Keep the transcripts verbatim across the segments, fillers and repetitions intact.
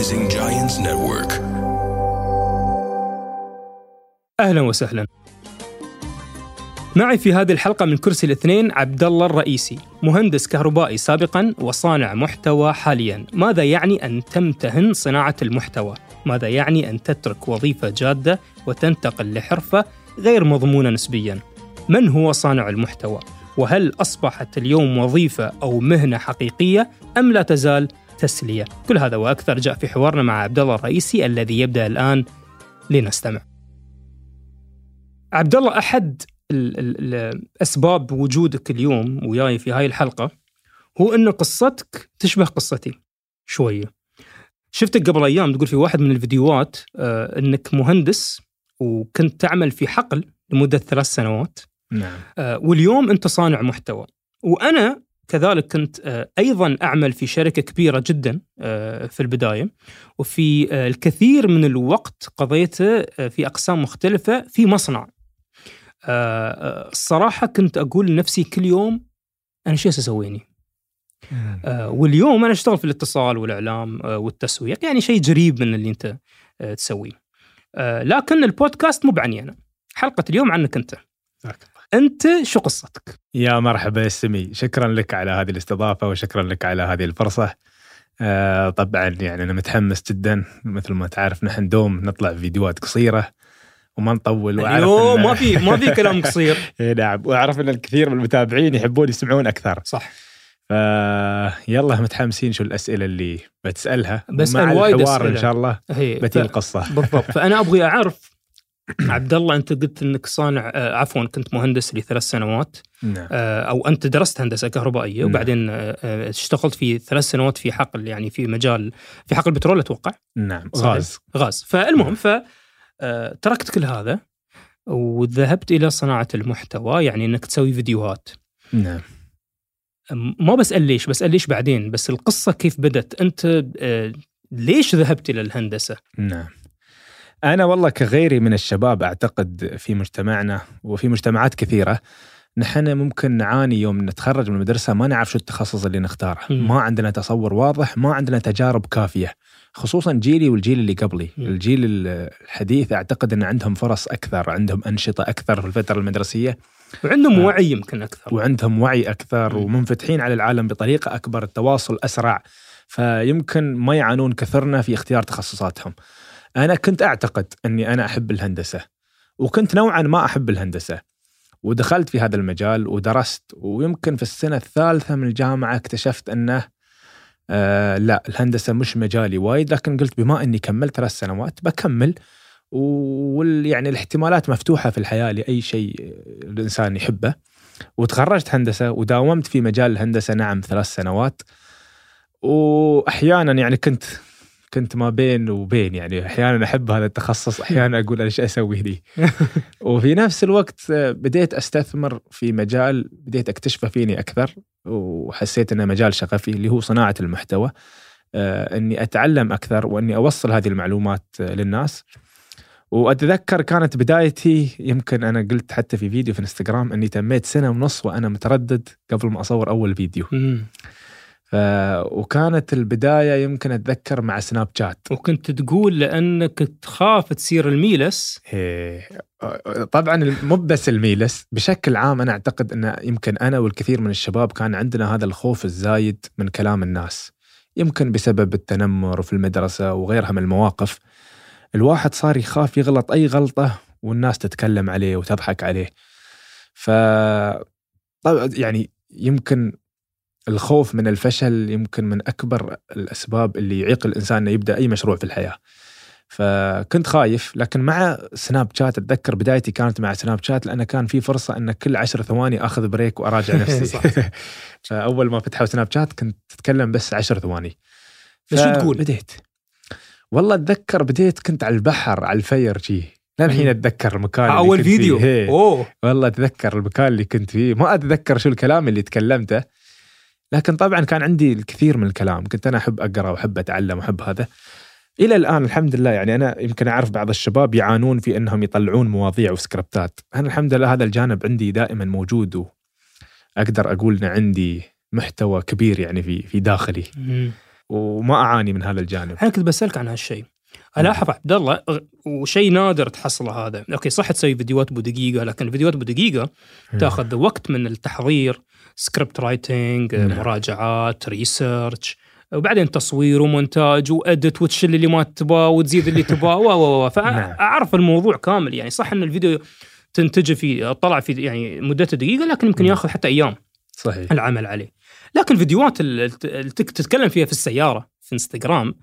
Rising Giants Network. أهلا وسهلا. معي في هذه الحلقة من كرسي الاثنين عبد الله الرئيسي، مهندس كهربائي سابقا وصانع محتوى حاليا. ماذا يعني أن تمتهن صناعة المحتوى؟ ماذا يعني أن تترك وظيفة جادة وتنتقل لحرفة غير مضمونة نسبيا؟ من هو صانع المحتوى؟ وهل أصبحت اليوم وظيفة أو مهنة حقيقية أم لا تزال تسلية؟ كل هذا وأكثر جاء في حوارنا مع عبد الله الرئيسي الذي يبدأ الآن. لنستمع. عبد الله، أحد الأسباب وجودك اليوم وياي في هاي الحلقة هو أن قصتك تشبه قصتي شوية. شفتك قبل أيام تقول في واحد من الفيديوهات آه أنك مهندس وكنت تعمل في حقل لمدة ثلاث سنوات. نعم. آه واليوم أنت صانع محتوى، وأنا كذلك كنت آه أيضا أعمل في شركة كبيرة جدا آه في البداية، وفي آه الكثير من الوقت قضيته آه في أقسام مختلفة في مصنع. آه الصراحة كنت أقول لنفسي كل يوم أنا شو أسويني. آه واليوم أنا أشتغل في الاتصال والإعلام آه والتسويق، يعني شيء جريب من اللي أنت آه تسويه. آه لكن البودكاست مو بعني أنا، حلقة اليوم عنك أنت. أنت شو قصتك؟ يا مرحبا يا سمي، شكرا لك على هذه الاستضافة وشكرا لك على هذه الفرصة. آه طبعا يعني أنا متحمس جدا، مثل ما تعرف نحن دوم نطلع فيديوهات قصيرة وما نطول. اليوم ما في ما في كلام قصير. نعم، وأعرف أن الكثير من المتابعين يحبون يسمعون أكثر. صح. يلا متحمسين شو الأسئلة اللي بتسألها، بسأل مع وايد الحوار أسئلة إن شاء الله بتي ف... القصة. بالضبط. فأنا أبغي أعرف عبد الله، أنت قلت أنك صانع آه عفوا كنت مهندس لثلاث سنوات. نعم. آه أو أنت درست هندسة كهربائية. نعم. وبعدين آه اشتغلت في ثلاث سنوات في حقل، يعني في مجال في حقل بترول أتوقع. نعم. غاز غاز. فالمهم ف آه تركت كل هذا وذهبت إلى صناعة المحتوى، يعني أنك تسوي فيديوهات. نعم. ما بسأل ليش، بسأل ليش بعدين، بس القصة كيف بدت. أنت آه ليش ذهبت إلى الهندسة؟ نعم. أنا والله كغيري من الشباب أعتقد في مجتمعنا وفي مجتمعات كثيرة نحن ممكن نعاني يوم نتخرج من المدرسة ما نعرف شو التخصص اللي نختاره. م. ما عندنا تصور واضح، ما عندنا تجارب كافية، خصوصا جيلي والجيل اللي قبلي. م. الجيل الحديث أعتقد أن عندهم فرص أكثر، عندهم أنشطة أكثر في الفترة المدرسية، وعندهم آه. وعي يمكن أكثر، وعندهم وعي أكثر. م. ومنفتحين على العالم بطريقة أكبر، التواصل أسرع، فيمكن ما يعانون كثرنا في اختيار تخصصاتهم. أنا كنت أعتقد أني أنا أحب الهندسة، وكنت نوعا ما أحب الهندسة، ودخلت في هذا المجال ودرست. ويمكن في السنة الثالثة من الجامعة اكتشفت أنه آه لا، الهندسة مش مجالي وايد، لكن قلت بما أني كملت ثلاث سنوات بكمل، ويعني الاحتمالات مفتوحة في الحياة لأي شيء الإنسان يحبه. وتخرجت هندسة وداومت في مجال الهندسة نعم ثلاث سنوات. وأحيانا يعني كنت كنت ما بين وبين، يعني أحيانا أحب هذا التخصص، أحيانا أقول أنا إيش أسوي لي. وفي نفس الوقت بديت أستثمر في مجال بديت أكتشفه فيني أكثر، وحسيت أنه مجال شغفي اللي هو صناعة المحتوى. آه أني أتعلم أكثر وأني أوصل هذه المعلومات للناس. وأتذكر كانت بدايتي، يمكن أنا قلت حتى في فيديو في انستغرام أني تميت سنة ونص وأنا متردد قبل ما أصور أول فيديو. ف... وكانت البداية يمكن أتذكر مع سناب شات. وكنت تقول لأنك تخاف تصير الميلس. إيه. طبعا مو بس الميلس، بشكل عام أنا أعتقد أن يمكن أنا والكثير من الشباب كان عندنا هذا الخوف الزايد من كلام الناس، يمكن بسبب التنمر في المدرسة وغيرها من المواقف. الواحد صار يخاف يغلط أي غلطة والناس تتكلم عليه وتضحك عليه. ف يعني يمكن الخوف من الفشل يمكن من أكبر الأسباب اللي يعيق الإنسان أنه يبدأ أي مشروع في الحياة. فكنت خايف. لكن مع سناب شات أتذكر بدايتي كانت مع سناب شات، لأن كان في فرصة أن كل عشر ثواني أخذ بريك وأراجع نفسي. فأول ما فتحوا سناب شات كنت تتكلم بس عشر ثواني. شو تقول؟ بديت والله أتذكر بديت كنت على البحر على الفير جي، للحين أتذكر المكان اللي أول كنت فيديو. فيه. أوه. والله أتذكر المكان اللي كنت فيه، ما أتذكر شو الكلام اللي تكلمته، لكن طبعا كان عندي الكثير من الكلام. كنت أنا أحب أقرأ وأحب أتعلم وأحب هذا. إلى الآن الحمد لله، يعني أنا يمكن أعرف بعض الشباب يعانون في أنهم يطلعون مواضيع وسكريبتات. أنا الحمد لله هذا الجانب عندي دائما موجود، وأقدر أقول أن عندي محتوى كبير يعني في في داخلي. وما اعاني من هذا الجانب. انا كنت بسالك عن هالشيء. الاحظ عبد الله وشيء نادر تحصله هذا، اوكي صح تسوي فيديوهات بدقيقه، لكن الفيديوهات بدقيقه تاخذ وقت من التحضير، سكريبت رايتنج، مراجعات، ريسيرش، وبعدين تصوير ومونتاج وادت وتشيل اللي ما تبغاه وتزيد اللي تبغاه و فاعرف الموضوع كامل. يعني صح ان الفيديو تنتج في طلع في يعني مدته دقيقه، لكن يمكن ياخذ حتى ايام صحيح العمل عليه. لكن الفيديوهات اللي تتكلم فيها في السياره في انستغرام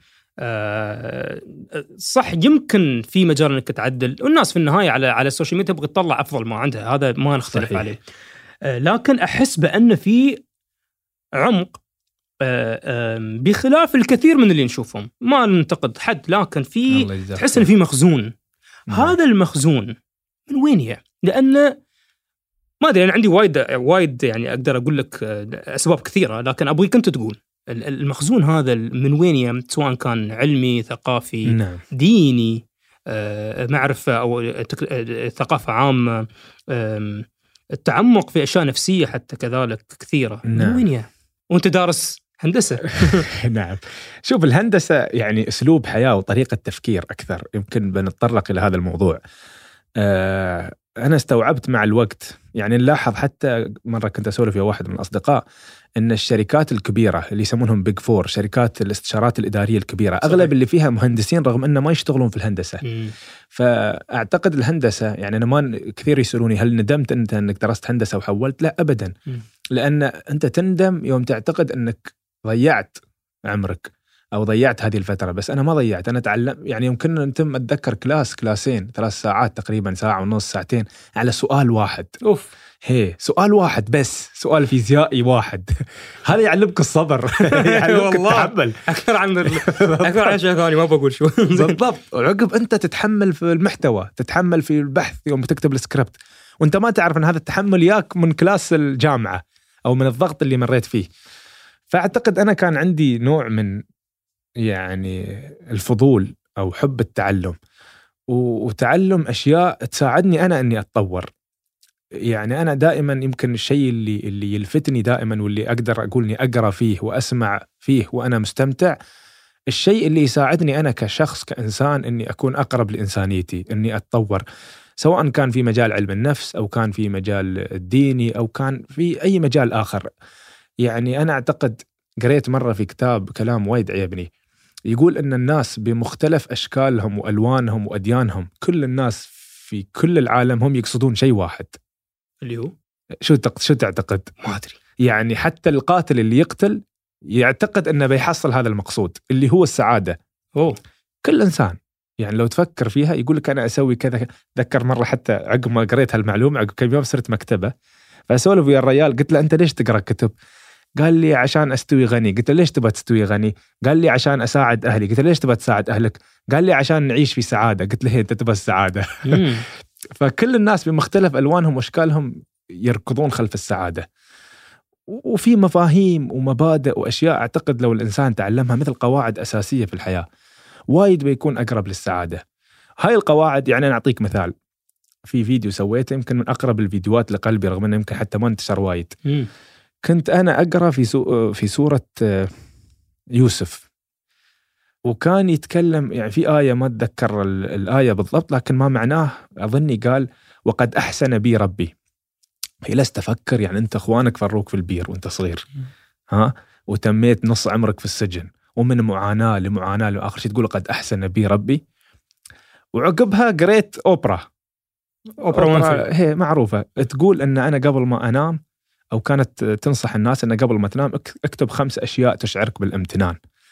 أه صح يمكن في مجال انك تعدل، والناس في النهايه على على السوشيال ميديا تبغى تطلع افضل ما عندها، هذا ما نختلف صحيح. عليه. أه لكن احس بان في عمق أه أه بخلاف الكثير من اللي نشوفهم. ما ننتقد حد، لكن في تحس ان في مخزون. مم. هذا المخزون من وين يا؟ لان ما ادري، انا عندي وايد وايد يعني اقدر اقول لك اسباب كثيره، لكن ابغيك انت تقول المخزون هذا من وين يا؟ سواء كان علمي، ثقافي، نعم. ديني، معرفه او ثقافه عامه، التعمق في اشياء نفسيه حتى كذلك كثيره. نعم. من وين يا؟ وانت دارس هندسه. نعم. شوف الهندسه يعني اسلوب حياه وطريقه تفكير اكثر، يمكن بنتطرق الى هذا الموضوع. أه أنا استوعبت مع الوقت، يعني نلاحظ حتى مرة كنت أسولف ويا واحد من الأصدقاء أن الشركات الكبيرة اللي يسمونهم بيج فور، شركات الاستشارات الإدارية الكبيرة، أغلب اللي فيها مهندسين رغم أنه ما يشتغلون في الهندسة. م. فأعتقد الهندسة يعني أنا ما كثير يسألوني هل ندمت أنت أنك درست هندسة وحولت؟ لا أبدا. م. لأن أنت تندم يوم تعتقد أنك ضيعت عمرك أو ضيعت هذه الفترة، بس أنا ما ضيعت، أنا تعلم. يعني يمكن أنتم أتذكر كلاس كلاسين ثلاث ساعات تقريبا، ساعة ونص ساعتين على سؤال واحد. أوف. هي سؤال واحد بس، سؤال فيزيائي واحد. هذا يعلمك الصبر، يعلمك التحمل أكثر عن أكثر عن شيء ثاني ما بقول شو. بالضبط. وعقب أنت تتحمل في المحتوى، تتحمل في البحث يوم تكتب السكريبت، وأنت ما تعرف أن هذا التحمل ياك من كلاس الجامعة أو من الضغط اللي مريت فيه. فأعتقد أنا كان عندي نوع من يعني الفضول أو حب التعلم، وتعلم أشياء تساعدني أنا أني أتطور. يعني أنا دائما يمكن الشيء اللي اللي يلفتني دائما واللي أقدر أقول إني أقرأ فيه وأسمع فيه وأنا مستمتع، الشيء اللي يساعدني أنا كشخص كإنسان إني أكون أقرب لإنسانيتي، إني أتطور، سواء كان في مجال علم النفس أو كان في مجال الديني أو كان في أي مجال آخر. يعني أنا أعتقد قريت مرة في كتاب كلام وايد عيبني، يقول أن الناس بمختلف أشكالهم وألوانهم وأديانهم، كل الناس في كل العالم هم يقصدون شيء واحد، اللي هو شو تق... شو تعتقد؟ ما أدري. يعني حتى القاتل اللي يقتل يعتقد أنه بيحصل هذا المقصود اللي هو السعادة. أوه. كل إنسان يعني لو تفكر فيها يقول لك أنا أسوي كذا. ذكر مرة حتى عقب ما قريت هالمعلومة، عقب كم يوم صرت مكتبة فأسولف ويا الرجال، قلت له أنت ليش تقرأ كتب؟ قال لي عشان أستوي غني. قلت له ليش تبغى تستوي غني؟ قال لي عشان أساعد أهلي. قلت له ليش تبغى تساعد أهلك؟ قال لي عشان نعيش في سعادة. قلت له أنت تبغى السعادة. فكل الناس بمختلف ألوانهم وأشكالهم يركضون خلف السعادة، وفي مفاهيم ومبادئ وأشياء أعتقد لو الإنسان تعلمها مثل قواعد أساسية في الحياة وايد بيكون أقرب للسعادة. هاي القواعد يعني أنا أعطيك مثال في فيديو سويته يمكن من أقرب الفيديوهات لقلبي رغم أنه يمكن حتى ما انتشر وايد. كنت أنا أقرأ في سو في سورة يوسف، وكان يتكلم يعني في آية ما أتذكر الآية بالضبط لكن ما معناه، أظني قال وقد أحسن بي ربي. هي لست أفكر يعني أنت أخوانك فروك في البير وأنت صغير، ها، وتميت نص عمرك في السجن ومن معاناة لمعاناة لآخر شيء تقول قد أحسن بي ربي. وعقبها قريت أوبرا أوبرا, أوبرا هي معروفة تقول أن أنا قبل ما أنام، أو كانت تنصح الناس أن قبل ما تنام اكتب خمس أشياء تشعرك بالامتنان.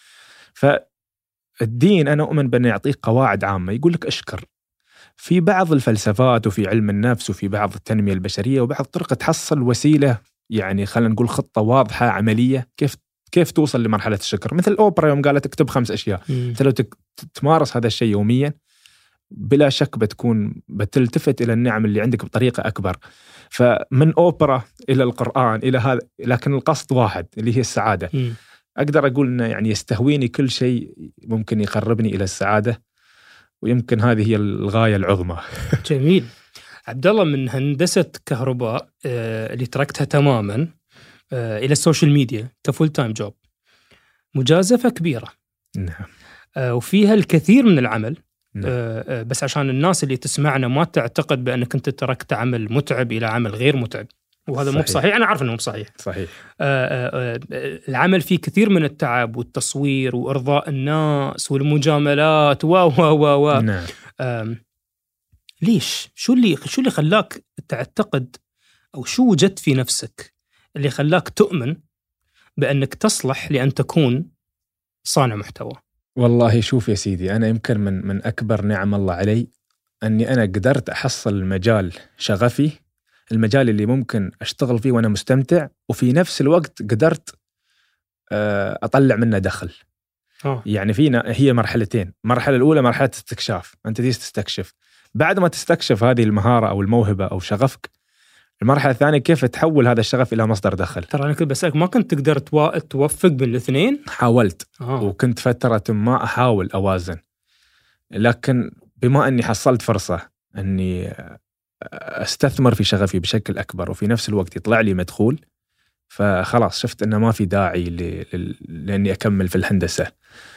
فالدين أنا أؤمن بأنه يعطيك قواعد عامة، يقول لك أشكر. في بعض الفلسفات وفي علم النفس وفي بعض التنمية البشرية وبعض طرق تحصل وسيلة، يعني خلينا نقول خطة واضحة عملية كيف كيف توصل لمرحلة الشكر. مثل أوبرا يوم قالت اكتب خمس أشياء، أنت لو تمارس هذا الشيء يوميا بلا شك بتكون بتلتفت إلى النعم اللي عندك بطريقة أكبر. فمن أوبرا إلى القرآن إلى هذا، لكن القصد واحد اللي هي السعادة. م. أقدر أقول إنه يعني يستهويني كل شيء ممكن يقربني إلى السعادة، ويمكن هذه هي الغاية العظمى. جميل. عبد الله، من هندسة كهرباء آه اللي تركتها تماما آه إلى السوشيال ميديا كفول تايم جوب، مجازفة كبيرة. نعم. آه وفيها الكثير من العمل. نعم. آه آه بس عشان الناس اللي تسمعنا ما تعتقد بأنك أنت تركت عمل متعب إلى عمل غير متعب، وهذا مو صحيح. أنا عارف أنه مو صحيح. صحيح. آه آه آه العمل فيه كثير من التعب والتصوير وإرضاء الناس والمجاملات و و و و نعم. آه ليش؟ شو اللي شو اللي خلاك تعتقد، أو شو وجدت في نفسك اللي خلاك تؤمن بأنك تصلح لأن تكون صانع محتوى؟ والله شوف يا سيدي، أنا يمكن من من أكبر نعم الله علي أني أنا قدرت أحصل المجال شغفي، المجال اللي ممكن أشتغل فيه وأنا مستمتع، وفي نفس الوقت قدرت أطلع منه دخل. أوه. يعني فينا هي مرحلتين، المرحلة الأولى مرحلة استكشاف، أنت تيجي تستكشف، بعد ما تستكشف هذه المهارة أو الموهبة أو شغفك، المرحلة الثانية كيف تحول هذا الشغف إلى مصدر دخل. ترى أنا كنت بسألك ما كنت تقدر تو... توفق بين الاثنين؟ حاولت. آه. وكنت فترة ما أحاول أوازن، لكن بما أني حصلت فرصة أني أستثمر في شغفي بشكل أكبر وفي نفس الوقت يطلع لي مدخول، فخلاص شفت أنه ما في داعي ل... لأني أكمل في الهندسة.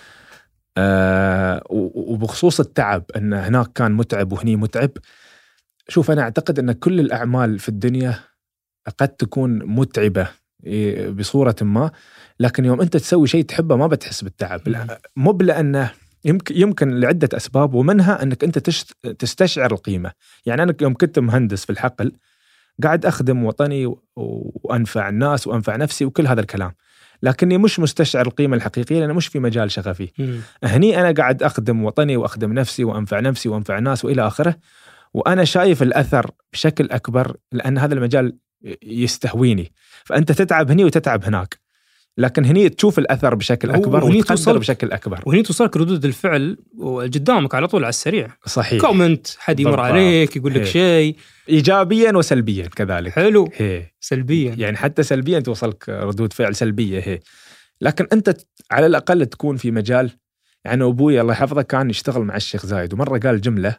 أه وبخصوص التعب، أن هناك كان متعب وهني متعب. شوف أنا أعتقد أن كل الأعمال في الدنيا قد تكون متعبة بصورة ما، لكن يوم أنت تسوي شيء تحبه ما بتحس بالتعب. مو لأنه يمكن يمكن لعدة أسباب، ومنها أنك أنت تستشعر القيمة. يعني أنا يوم كنت مهندس في الحقل قاعد أخدم وطني وأنفع الناس وأنفع نفسي وكل هذا الكلام، لكني مش مستشعر القيمة الحقيقية لأنه مش في مجال شغفي. مم. هني أنا قاعد أخدم وطني وأخدم نفسي وأنفع نفسي وأنفع الناس وإلى آخره، وأنا شايف الأثر بشكل أكبر لأن هذا المجال يستهويني. فأنت تتعب هني وتتعب هناك، لكن هني تشوف الأثر بشكل أكبر وتقدر بشكل أكبر، وهني توصلك ردود الفعل قدامك على طول على السريع. صحيح. كومنت، حد يمر عليك يقول لك شيء إيجابيا وسلبيا كذلك. حلو. هي. سلبيا يعني حتى سلبيا توصلك ردود فعل سلبية. هي. لكن أنت على الأقل تكون في مجال. يعني أبوي الله يحفظه كان يشتغل مع الشيخ زايد، ومرة قال جملة،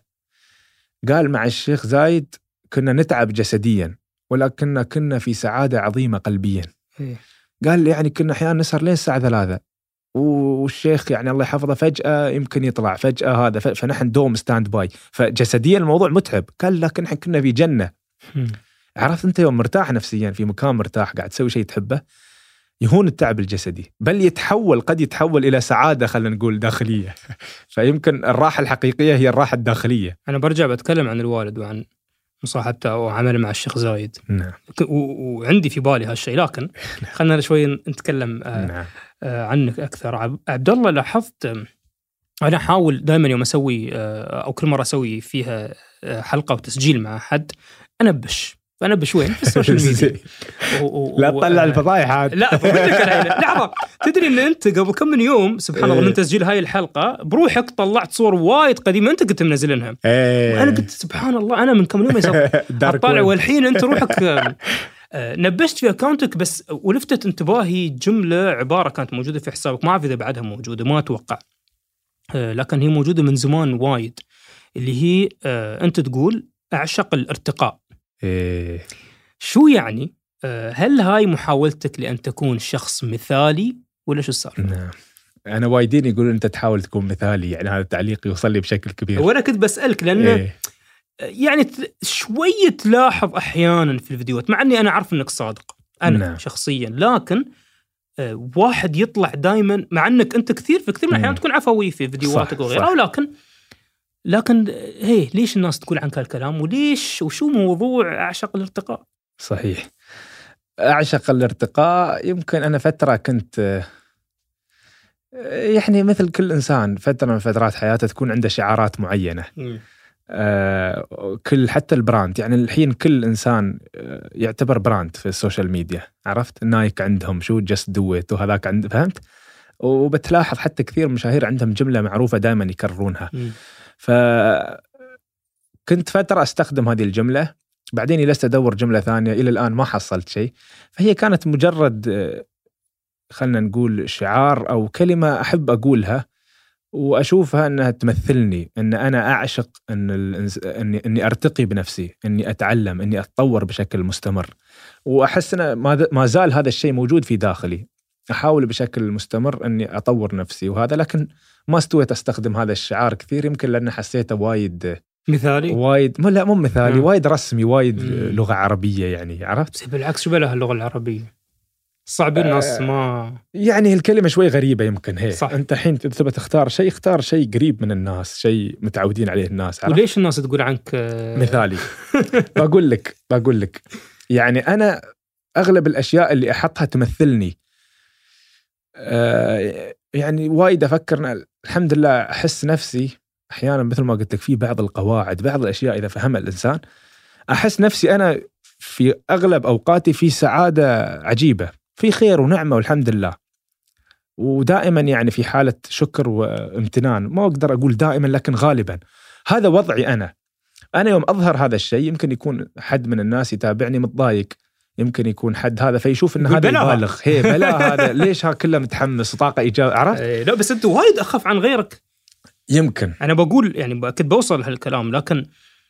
قال مع الشيخ زايد كنا نتعب جسديا ولكننا كنا في سعادة عظيمة قلبيا. هي. قال يعني كنا أحيانا نسهر لين الساعة ثلاثة، والشيخ يعني الله يحفظه فجأة يمكن يطلع فجأة هذا، فنحن دوم ستاند باي، فجسديا الموضوع متعب. قال لكن نحن كنا في جنة. عرفت أنت يوم مرتاح نفسيا في مكان مرتاح قاعد تسوي شيء تحبه، يهون التعب الجسدي، بل يتحول قد يتحول إلى سعادة خلينا نقول داخلية. فيمكن الراحة الحقيقية هي الراحة الداخلية. أنا برجع بتكلم عن الوالد وعن مصاحبته وعمله مع الشيخ زايد. نعم. وعندي في بالي هالشيء، لكن خلنا شوي نتكلم آه نعم. آه عنك أكثر. عبد الله، لاحظت أنا أحاول دائما يوم أسوي آه أو كل مرة أسوي فيها آه حلقة وتسجيل مع حد أنبش فأنبش وين في السوشيال ميديا. لا تطلع الفضايح عاد. لا لحظة، تدري إن أنت قبل كم من يوم سبحان الله من تسجيل هاي الحلقة بروحك طلعت صور وايد قديمة أنت كنت منزلنها. وأنا قلت سبحان الله أنا من كم يوم أطلع، والحين أنت روحك نبشت في أكاونتك. بس ولفتت انتباهي جملة عبارة كانت موجودة في حسابك، ما أعرف إذا بعدها موجودة، ما أتوقع، لكن هي موجودة من زمان وايد، اللي هي أنت تقول أعشق الارتقاء. إيه. شو يعني؟ هل هاي محاولتك لأن تكون شخص مثالي ولا شو السالفة؟ نعم. أنا وايدين يقولون أنت تحاول تكون مثالي، يعني هذا التعليق يوصل لي بشكل كبير. وأنا كنت بسألك لأنه إيه؟ يعني شوية تلاحظ أحيانا في الفيديوهات، مع أني أنا أعرف أنك صادق أنا نعم. شخصيا، لكن واحد يطلع دايما، مع أنك أنت كثير في كثير من الأحيان تكون عفوي في فيديوهاتك وغيرها، لكن لكن هي ليش الناس تقول عنك هالكلام؟ وليش وشو موضوع أعشق الارتقاء؟ صحيح. أعشق الارتقاء يمكن أنا فترة كنت يعني مثل كل إنسان فترة من فترات حياته تكون عنده شعارات معينة. آه كل حتى البراند، يعني الحين كل إنسان يعتبر براند في السوشيال ميديا. عرفت نايك عندهم شو جست دويت، وهذاك عند فهمت. وبتلاحظ حتى كثير مشاهير عندهم جملة معروفة دائما يكررونها. فكنت فترة أستخدم هذه الجملة، بعدين جلست أدور جملة ثانية، إلى الآن ما حصلت شيء. فهي كانت مجرد خلنا نقول شعار أو كلمة أحب أقولها وأشوفها أنها تمثلني، أن أنا أعشق أن الإنس... أني... أني أرتقي بنفسي، أني أتعلم، أني أتطور بشكل مستمر، وأحس أن ما... ما زال هذا الشيء موجود في داخلي. أحاول بشكل مستمر أني أطور نفسي وهذا، لكن ما استويت أستخدم هذا الشعار كثير، يمكن لأن حسيته وايد مثالي، وايد لا مو مثالي، مم. وايد رسمي، وايد مم. لغة عربية يعني، عرفت؟ بالعكس شو بلها اللغة العربية صعب الناس آه ما يعني الكلمة شوي غريبة يمكن. هي صح. أنت الحين تبى تختار شيء، اختار شيء قريب من الناس، شيء متعودين عليه الناس، عرفت؟ وليش الناس تقول عنك مثالي؟ بقول لك بقول لك يعني أنا أغلب الأشياء اللي أحطها تمثلني. آه يعني وايد أفكر، الحمد لله أحس نفسي أحيانا مثل ما قلت لك في بعض القواعد، بعض الأشياء إذا فهمها الإنسان أحس نفسي أنا في أغلب أوقاتي في سعادة عجيبة، في خير ونعمة والحمد لله، ودائما يعني في حالة شكر وامتنان. ما أقدر أقول دائما لكن غالبا هذا وضعي أنا. أنا يوم أظهر هذا الشيء يمكن يكون حد من الناس يتابعني متضايق، يمكن يكون حد هذا فيشوف إن هذا يبالغ، هي بلا هذا ليش ها كله متحمس وطاقة إيجابية، عرفت؟ إيه لا بس أنت وايد أخف عن غيرك. يمكن أنا بقول يعني أكيد بوصل هالكلام، لكن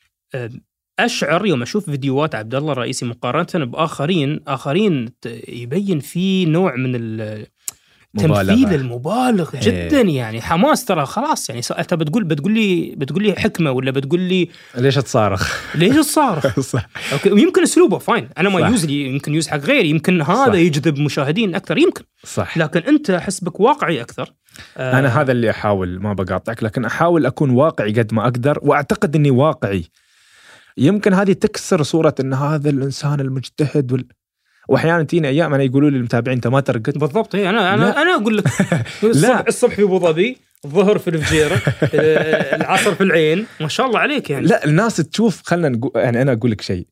أشعر يوم أشوف فيديوهات عبد الله الرئيسي مقارنة بآخرين آخرين يبين فيه نوع من التمثيل المبالغ جدا، يعني حماس ترى خلاص. يعني أنت بتقول بتقول لي بتقول لي حكمة ولا بتقول لي ليش تصارخ؟ ليش تصارخ؟ صح. يمكن أسلوبه فاين، أنا ما يوز لي، يمكن يوز حق غيري، يمكن هذا صح. يجذب مشاهدين أكثر يمكن صح، لكن أنت حسبك واقعي أكثر. آه أنا هذا اللي أحاول، ما بقاطعك، لكن أحاول أكون واقعي قد ما أقدر، وأعتقد أني واقعي. يمكن هذه تكسر صورة أن هذا الإنسان المجتهد وال... وأحيانا تيني أيام أنا يقولوا لي المتابعين أنت ما ترقد. بالضبط. هي أنا أنا لا. أنا أقول لك الصبح الصبح في أبو ظبي، الظهر في الفجيرة، العصر في العين، ما شاء الله عليك يعني. لا الناس تشوف، خلنا نقول يعني أنا أقول لك شيء،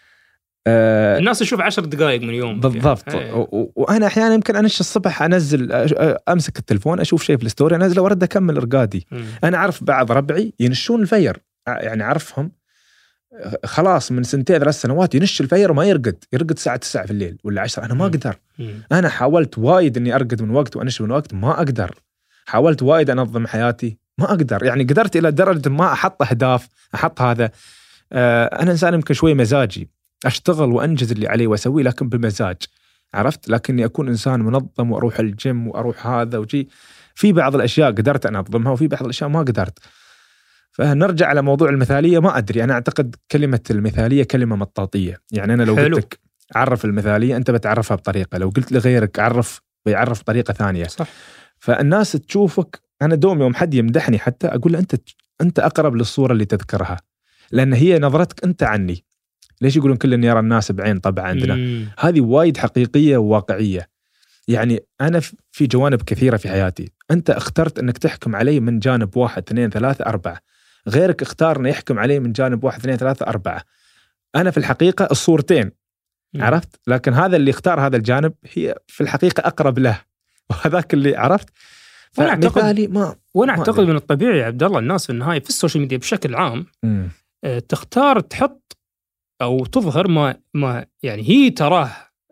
آه الناس تشوف عشر دقائق من يوم بالضبط يعني. و... وأنا أحيانا يمكن أنش الصبح أنزل أمسك التلفون أشوف شيء في الستوري أنزله وأرد أكمل إرقادي. م. أنا أعرف بعض ربعي ينشون الفير، يعني أعرفهم خلاص من سنتين ثلاث سنوات ينش الفير وما يرقد، يرقد الساعة تسعة في الليل ولا عشرة. أنا ما أقدر. أنا حاولت وايد إني أرقد من وقت وأنش من وقت، ما أقدر. حاولت وايد أنظم حياتي، ما أقدر. يعني قدرت إلى درجة ما أحط أهداف، أحط هذا. آه أنا إنسان يمكن شوي مزاجي، أشتغل وأنجز اللي علي وأسويه لكن بمزاج، عرفت؟ لكني أكون إنسان منظم وأروح الجيم وأروح هذا وجي. في بعض الأشياء قدرت أن أنظمها وفي بعض الأشياء ما قدرت. فنرجع على موضوع المثالية. ما أدري، أنا أعتقد كلمة المثالية كلمة مطاطية. يعني أنا لو حلو. قلت لك عرف المثالية أنت بتعرفها بطريقة، لو قلت لغيرك عرف بيعرف بطريقة ثانية. صح. فالناس تشوفك. أنا دوم يوم حد يمدحني حتى أقول له أنت أنت أقرب للصورة اللي تذكرها، لأن هي نظرتك أنت عني. ليش يقولون كل يرى الناس بعين؟ طبعا عندنا مم. هذه وايد حقيقية وواقعية. يعني أنا في جوانب كثيرة في حياتي، أنت اخترت أنك تحكم علي من جانب واحد اثنين ثلاثة أربعة، غيرك اختار أن يحكم عليه من جانب واحد اثنين ثلاثة أربعة. أنا في الحقيقة الصورتين، عرفت؟ لكن هذا اللي اختار هذا الجانب هي في الحقيقة أقرب له، وهذاك اللي عرفت. وأنا أعتقد ما وأنا أعتقد من الطبيعي يا عبد الله الناس في النهاية في السوشيال ميديا بشكل عام م. تختار تحط أو تظهر ما ما يعني هي تراه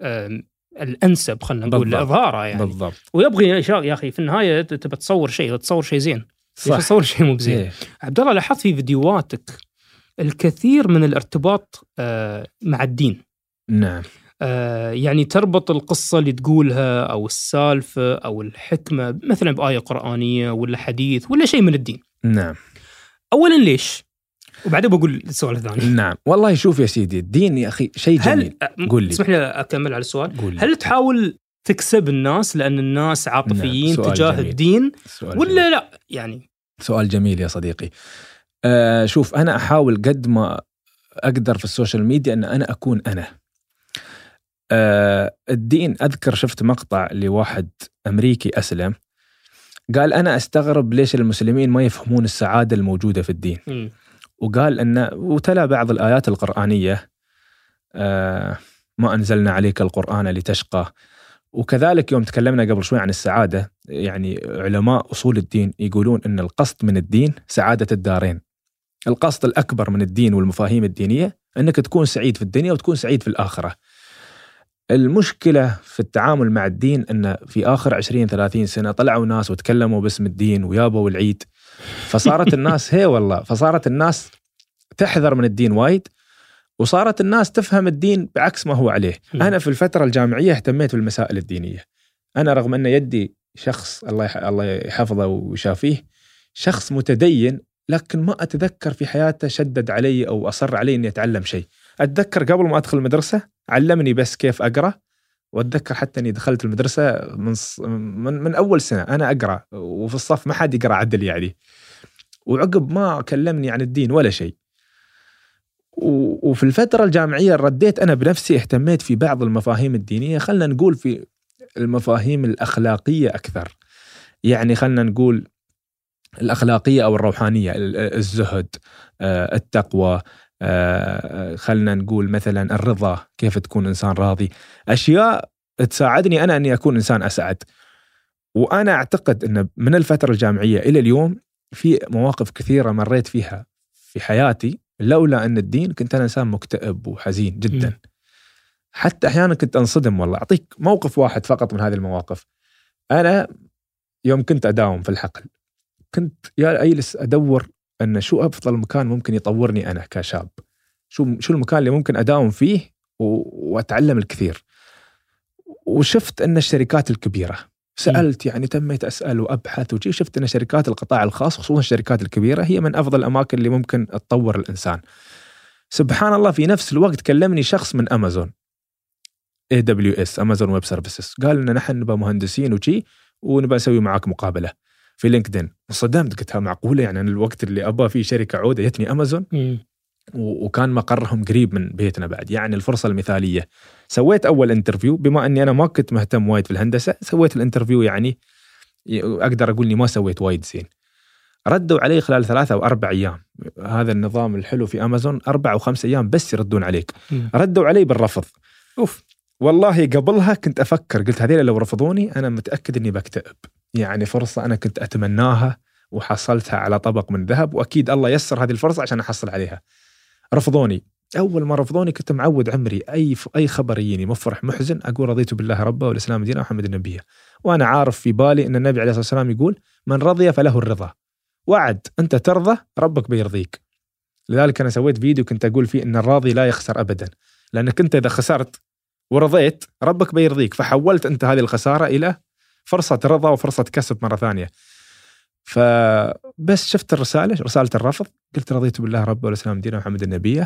الأنسب، خلنا نقول لإظهاره يعني. بالضبط. ويبغي يا أخي في النهاية تبى تصور شيء، تصور شيء زين، ليش تصور شيء مو بزين؟ إيه. عبد الله لاحظت في فيديوهاتك الكثير من الارتباط آه مع الدين. نعم. آه يعني تربط القصة اللي تقولها أو السالفة أو الحكمة مثلا بآية قرآنية ولا حديث ولا شيء من الدين. نعم. أولا ليش؟ وبعدين بقول السؤال الثاني. نعم والله شوف يا سيدي، الدين يا أخي شيء جميل. قول لي. اسمح لي أكمل على السؤال. هل تحاول تكسب الناس لأن الناس عاطفيين نعم. تجاه جميل. الدين ولا جميل. لا يعني سؤال جميل يا صديقي. آه شوف أنا أحاول قد ما أقدر في السوشيال ميديا أن أنا أكون أنا. آه الدين، أذكر شفت مقطع لواحد أمريكي أسلم قال أنا أستغرب ليش المسلمين ما يفهمون السعادة الموجودة في الدين. م. وقال أن وتلا بعض الآيات القرآنية آه ما أنزلنا عليك القرآن لتشقى. وكذلك يوم تكلمنا قبل شوي عن السعادة، يعني علماء أصول الدين يقولون أن القصد من الدين سعادة الدارين. القصد الأكبر من الدين والمفاهيم الدينية أنك تكون سعيد في الدنيا وتكون سعيد في الآخرة. المشكلة في التعامل مع الدين أن في آخر عشرين ثلاثين سنة طلعوا ناس وتكلموا باسم الدين ويابوا العيد، فصارت الناس هي والله فصارت الناس تحذر من الدين وايد، وصارت الناس تفهم الدين بعكس ما هو عليه. م. أنا في الفترة الجامعية اهتميت بالمسائل الدينية، أنا رغم أن يدي شخص الله يح... الله يحفظه ويشافيه شخص متدين، لكن ما أتذكر في حياته شدد علي أو أصر علي أني أتعلم شيء. أتذكر قبل ما أدخل المدرسة علمني بس كيف أقرأ، وأتذكر حتى أني دخلت المدرسة من, من, من أول سنة أنا أقرأ، وفي الصف ما حد يقرأ عدل يعني، وعقب ما كلمني عن الدين ولا شيء. وفي الفترة الجامعية رديت أنا بنفسي، اهتميت في بعض المفاهيم الدينية، خلنا نقول في المفاهيم الأخلاقية أكثر، يعني خلنا نقول الأخلاقية أو الروحانية، الزهد، التقوى، خلنا نقول مثلا الرضا، كيف تكون إنسان راضي، أشياء تساعدني أنا أني أكون إنسان أسعد. وأنا أعتقد أن من الفترة الجامعية إلى اليوم في مواقف كثيرة مريت فيها في حياتي لولا أن الدين كنت أنا إنسان مكتئب وحزين جدا. م. حتى أحيانا كنت أنصدم. والله أعطيك موقف واحد فقط من هذه المواقف. أنا يوم كنت أداوم في الحقل كنت يا أجلس أدور أن شو أفضل مكان ممكن يطورني أنا كشاب، شو شو المكان اللي ممكن أداوم فيه وأتعلم الكثير. وشفت أن الشركات الكبيرة، سألت يعني تميت أسأل وأبحث وجي، شفت أن شركات القطاع الخاص خصوصا الشركات الكبيرة هي من أفضل الأماكن اللي ممكن تطور الإنسان. سبحان الله في نفس الوقت كلمني شخص من أمازون إيه دبليو إس أمازون ويب سيرفيسز، قال لنا نحن نبقى مهندسين وجي ونبقى نسوي معاك مقابلة في لينكدين. وصدمت قلتها معقولة يعني أنا الوقت اللي أبغى فيه شركة عودة يتني أمازون، وكان مقرهم قريب من بيتنا بعد، يعني الفرصة المثالية. سويت أول انترفيو، بما أني أنا ما كنت مهتم وايد في الهندسة سويت الانترفيو، يعني أقدر أقول إني ما سويت وايد زين. ردوا علي خلال ثلاثة أو أربع أيام، هذا النظام الحلو في أمازون أربع أو خمس أيام بس يردون عليك. م. ردوا علي بالرفض. أوف. والله قبلها كنت أفكر، قلت هذيلا لو رفضوني أنا متأكد إني بكتئب، يعني فرصة أنا كنت أتمناها وحصلتها على طبق من ذهب، وأكيد الله يسر هذه الفرصة عشان أحصل عليها. رفضوني. أول ما رفضوني كنت معود عمري أي أي خبر يجيني مفرح محزن أقول رضيت بالله ربا والإسلام دينا ومحمد النبي، وأنا عارف في بالي أن النبي عليه الصلاة والسلام يقول من رضي فله الرضا، وعد أنت ترضى ربك بيرضيك. لذلك أنا سويت فيديو كنت أقول فيه أن الراضي لا يخسر أبدا، لأنك أنت إذا خسرت ورضيت ربك بيرضيك، فحولت أنت هذه الخسارة إلى فرصة رضا وفرصة كسب مرة ثانية. فبس شفت الرسالة رسالة الرفض قلت رضيت بالله رب والإسلام دينا ومحمد النبي،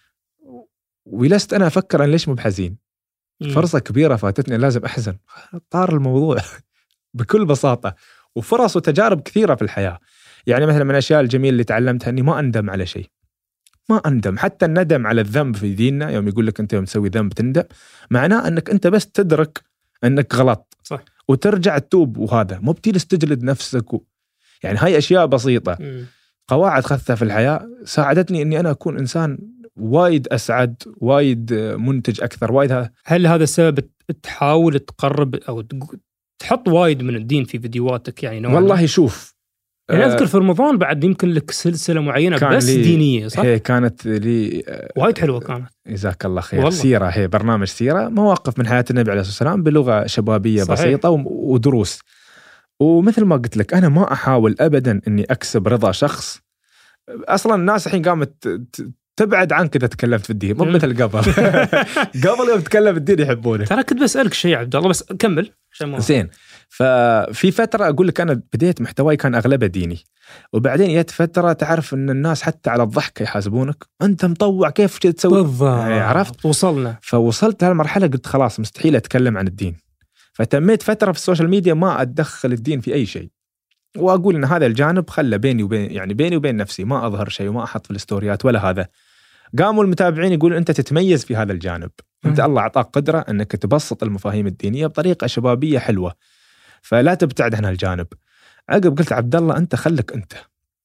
ولست أنا أفكر أن ليش مو بحزين، فرصة كبيرة فاتتني لازم أحزن. طار الموضوع بكل بساطة. وفرص وتجارب كثيرة في الحياة، يعني مثلا من الأشياء الجميلة اللي تعلمتها أني ما أندم على شيء، ما أندم. حتى الندم على الذنب في ديننا يوم يقول لك أنت يوم تسوي ذنب تندم، معناه أنك أنت بس تدرك أنك غلط صح وترجع تتوب، وهذا مو بتجلس تجلد نفسك و... يعني هاي أشياء بسيطة م. قواعد خذتها في الحياة ساعدتني أني أنا أكون إنسان وايد أسعد، وايد منتج أكثر، وايد. هذا هل هذا السبب تحاول تقرب أو تحط وايد من الدين في فيديوهاتك يعني نوعا؟ والله شوف يعني أذكر في رمضان بعد يمكن لك سلسلة معينة بس دينية صح؟ هي كانت لي وايد حلوة كانت، جزاك الله خير. والله. سيرة، هي برنامج سيرة، مواقف من حياة النبي عليه الصلاة والسلام بلغة شبابية صحيح. بسيطة ودروس. ومثل ما قلت لك أنا ما أحاول أبدا أني أكسب رضا شخص. أصلا الناس الحين قامت تبعد عنك إذا تكلمت في الدين، مو مثل قبل. قبل يوم تكلم الدين يحبونك. ترى كنت بسألك شيء عبد الله بس كمل. زين. ففي فترة أقول لك أنا بديت محتواي كان أغلبه ديني، وبعدين جت فترة تعرف أن الناس حتى على الضحك يحاسبونك، أنت مطوع كيف تسوي بالضبط. عرفت؟ وصلنا. فوصلت هالمرحلة قلت خلاص مستحيل أتكلم عن الدين، فتميت فترة في السوشيال ميديا ما أتدخل الدين في أي شيء، وأقول إن هذا الجانب خلى بيني وبين يعني بيني وبين نفسي، ما أظهر شيء وما أحط في الستوريات ولا هذا. قاموا المتابعين يقولون أنت تتميز في هذا الجانب، أنت الله أعطاك قدرة أنك تبسط المفاهيم الدينية بطريقة شبابية حلوة، فلا تبتعد عن هالجانب. عقب قلت عبد الله أنت خلك أنت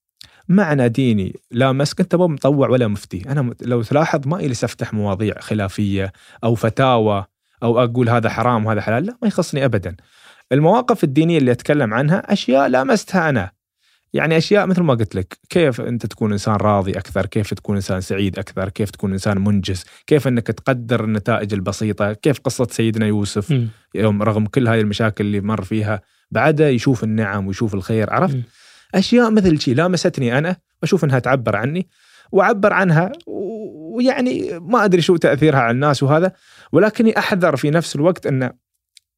معنى ديني لا مسك، أنت مو مطوع ولا مفتي. أنا لو تلاحظ ما إلي سفتح مواضيع خلافية أو فتاوى أو أقول هذا حرام وهذا حلال، لا ما يخصني أبدا. المواقف الدينية اللي أتكلم عنها أشياء لامستها أنا، يعني أشياء مثل ما قلت لك كيف أنت تكون إنسان راضي أكثر، كيف تكون إنسان سعيد أكثر، كيف تكون إنسان منجز، كيف أنك تقدر النتائج البسيطة، كيف قصة سيدنا يوسف م. يوم رغم كل هاي المشاكل اللي مر فيها بعدها يشوف النعم ويشوف الخير. عرفت م. أشياء مثل شيء لامستني أنا وأشوف أنها تعبر عني وعبر عنها، ويعني ما أدري شو تأثيرها على الناس وهذا، ولكني أحذر في نفس الوقت أن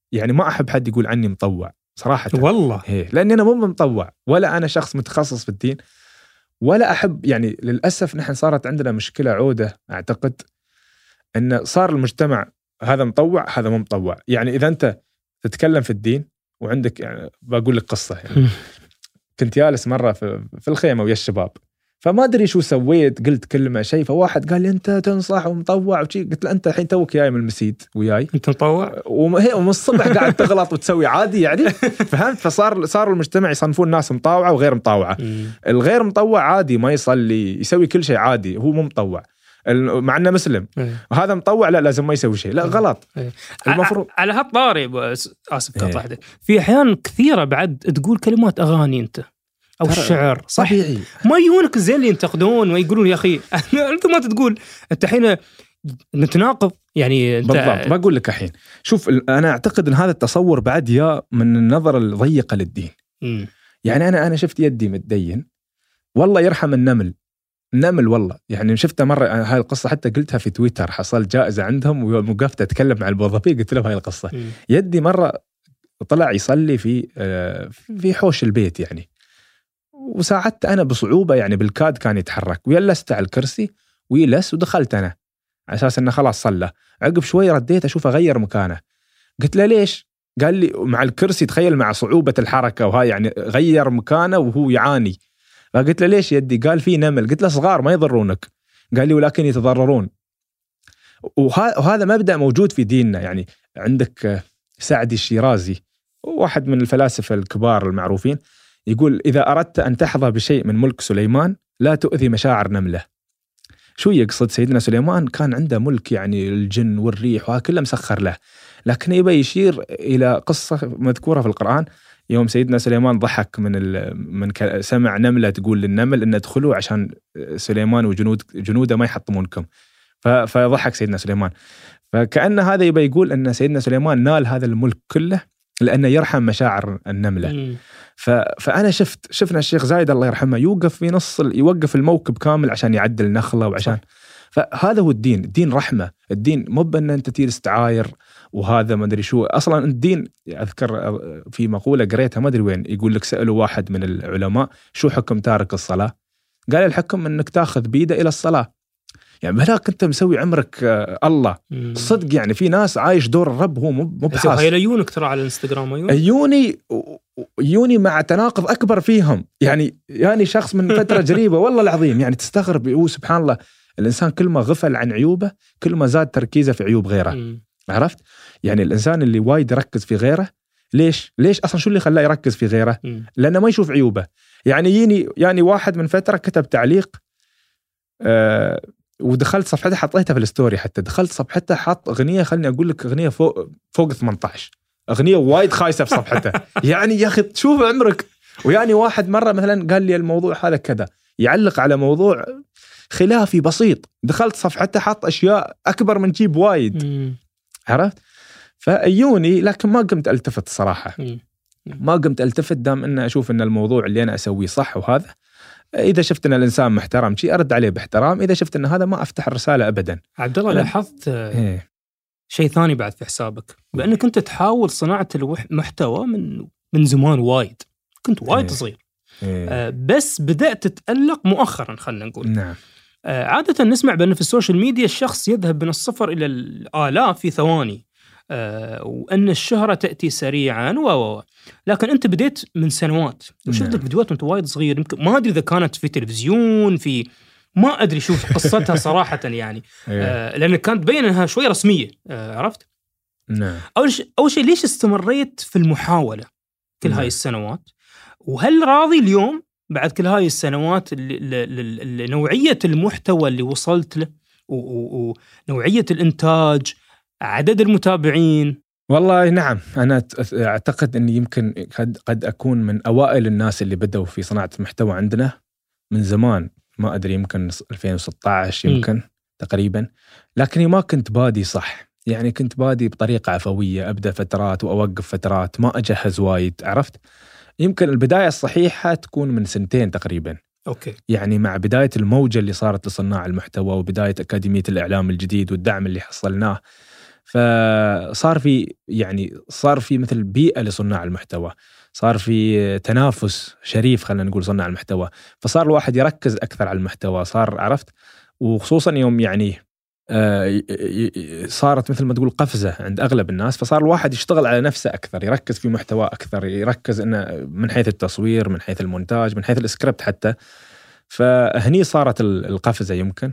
يعني ما أحب حد يقول عني مطوع صراحة والله إيه، لأني أنا مو مطوع ولا أنا شخص متخصص في الدين، ولا أحب يعني للأسف نحن صارت عندنا مشكلة عودة أعتقد أن صار المجتمع هذا مطوع هذا مو مطوع. يعني إذا أنت تتكلم في الدين وعندك يعني بقول لك قصة يعني كنت جالس مرة في, في الخيمة ويا الشباب، فما أدري شو سويت، قلت كلمة شيء، فواحد قال لي أنت تنصح ومطوع وشي، قلت له أنت الحين توك جاي من المسيد وياي أنت مطوع ومن الصبح قاعد تغلط وتسوي عادي يعني فهمت؟ فصار صار المجتمع يصنفون الناس مطوعة وغير مطوعة. الغير مطوع عادي ما يصلي يسوي كل شيء عادي، هو مو مطوع مع انه مسلم. وهذا مطوع لا لازم ما يسوي شيء، لا غلط. المفروض على هالطاري اسف قطعتك، في احيان كثيره بعد تقول كلمات اغاني انت او الشعر صح طبيعي. ما يجونك زين اللي ينتقدون ويقولون يا اخي انت ما تقول انت الحين نتناقض يعني انت بالضبط. بقول لك الحين شوف، انا اعتقد ان هذا التصور بعد يا من النظره الضيقه للدين. م. يعني انا انا شفت يدي متدين والله يرحم النمل نمل والله، يعني شفتها مرة هاي القصة حتى قلتها في تويتر، حصلت جائزة عندهم ووقفت أتكلم مع الموظفين قلت لهم هاي القصة. م. يدي مرة طلع يصلي في في حوش البيت يعني، وساعدت أنا بصعوبة يعني بالكاد كان يتحرك، ويلست على الكرسي ويلس ودخلت أنا على أساس أنه خلاص صلى. عقب شوي رديت أشوفه غير مكانه، قلت له ليش؟ قال لي مع الكرسي تخيل مع صعوبة الحركة وهاي يعني غير مكانه وهو يعاني. فقلت له ليش يدي؟ قال في نمل. قلت له صغار ما يضرونك. قال لي ولكن يتضررون. وهذا مبدأ موجود في ديننا. يعني عندك سعدي الشيرازي واحد من الفلاسفة الكبار المعروفين يقول إذا أردت أن تحظى بشيء من ملك سليمان لا تؤذي مشاعر نملة. شو يقصد؟ سيدنا سليمان كان عنده ملك يعني الجن والريح وها كله مسخر له، لكن يبي يشير إلى قصة مذكورة في القرآن يوم سيدنا سليمان ضحك من من سمع نملة تقول للنمل إن ادخلوا عشان سليمان وجنود جنوده ما يحطمونكم، فضحك سيدنا سليمان. فكأن هذا يبي يقول أن سيدنا سليمان نال هذا الملك كله لأنه يرحم مشاعر النملة. فأنا شفت شفنا الشيخ زايد الله يرحمه يوقف في نص يوقف الموكب كامل عشان يعدل نخلة وعشان فهذا هو الدين. الدين رحمة. الدين مو بأن أنت تجلس تعاير وهذا ما أدري شو. أصلا الدين أذكر في مقولة قريتها ما أدري وين يقول لك سألوا واحد من العلماء شو حكم تارك الصلاة؟ قال الحكم أنك تأخذ بيده إلى الصلاة. يعني بلاك أنت مسوي عمرك الله صدق. يعني في ناس عايش دور الرب هو مو بحاس. هاي ليونك ترى على الانستغرام أيون يوني يوني مع تناقض أكبر فيهم. يعني يعني شخص من فترة قريبة والله العظيم يعني تستغرب هو سبحان الله الإنسان كل ما غفل عن عيوبه كل ما زاد تركيزه في عيوب غيره. م. عرفت؟ يعني الإنسان اللي وايد يركز في غيره ليش؟ ليش أصلا شو اللي خلاه يركز في غيره؟ م. لأنه ما يشوف عيوبه. يعني يني يعني واحد من فترة كتب تعليق آه ودخلت صفحته حطيتها في الستوري حتى دخلت صفحته حط أغنية خلني أقول لك أغنية فوق فوق ثمانية عشر أغنية وايد خايسة في صفحته. يعني يا أخي تشوف عمرك. ويعني واحد مرة مثلا قال لي الموضوع هذا كذا يعلق على موضوع خلافي بسيط دخلت صفحته حط أشياء أكبر من جيب وايد. م. عرفت؟ فأيوني لكن ما قمت ألتفت صراحة. م. ما قمت ألتفت دام أن أشوف أن الموضوع اللي أنا أسويه صح وهذا إذا شفت أن الإنسان محترم شيء أرد عليه باحترام، إذا شفت أن هذا ما أفتح الرسالة أبدا. عبد الله لاحظت إيه. شيء ثاني بعد في حسابك بأنك كنت تحاول صناعة المحتوى من من زمان وايد كنت وايد إيه. صغير إيه. آه بس بدأت تتألق مؤخرا خلنا نقول. نعم. آه عادة نسمع بأن في السوشيال ميديا الشخص يذهب من الصفر إلى الآلاف في ثواني، آه وأن الشهرة تأتي سريعا و لكن أنت بديت من سنوات وشفت لك فيديوهات وأنت وايد صغير يمكن ما أدري إذا كانت في تلفزيون في ما أدري شوف قصتها صراحة يعني آه لأن كانت تبين أنها شوي رسمية. آه عرفت؟ نعم. أول شيء أول شيء ليش استمريت في المحاولة كل نعم. هاي السنوات؟ وهل راضي اليوم بعد كل هاي السنوات لنوعية المحتوى اللي وصلت له ونوعية الإنتاج عدد المتابعين؟ والله نعم. أنا أعتقد أني يمكن قد, قد أكون من أوائل الناس اللي بدأوا في صناعة المحتوى عندنا من زمان. ما أدري يمكن ألفين وستة عشر يمكن م. تقريبا. لكني ما كنت بادي صح. يعني كنت بادي بطريقة عفوية أبدأ فترات وأوقف فترات ما أجهز وايد. عرفت؟ يمكن البداية الصحيحة تكون من سنتين تقريبا. أوكي. يعني مع بداية الموجة اللي صارت لصناع المحتوى وبداية أكاديمية الإعلام الجديد والدعم اللي حصلناه فصار في يعني صار في مثل بيئة لصناع المحتوى، صار في تنافس شريف خلينا نقول صناع المحتوى، فصار الواحد يركز أكثر على المحتوى، صار عرفت، وخصوصا يوم يعني صارت مثل ما تقول قفزة عند أغلب الناس، فصار الواحد يشتغل على نفسه أكثر، يركز في محتوى أكثر، يركز إنه من حيث التصوير، من حيث المونتاج، من حيث السكريبت حتى. فهني صارت القفزة يمكن.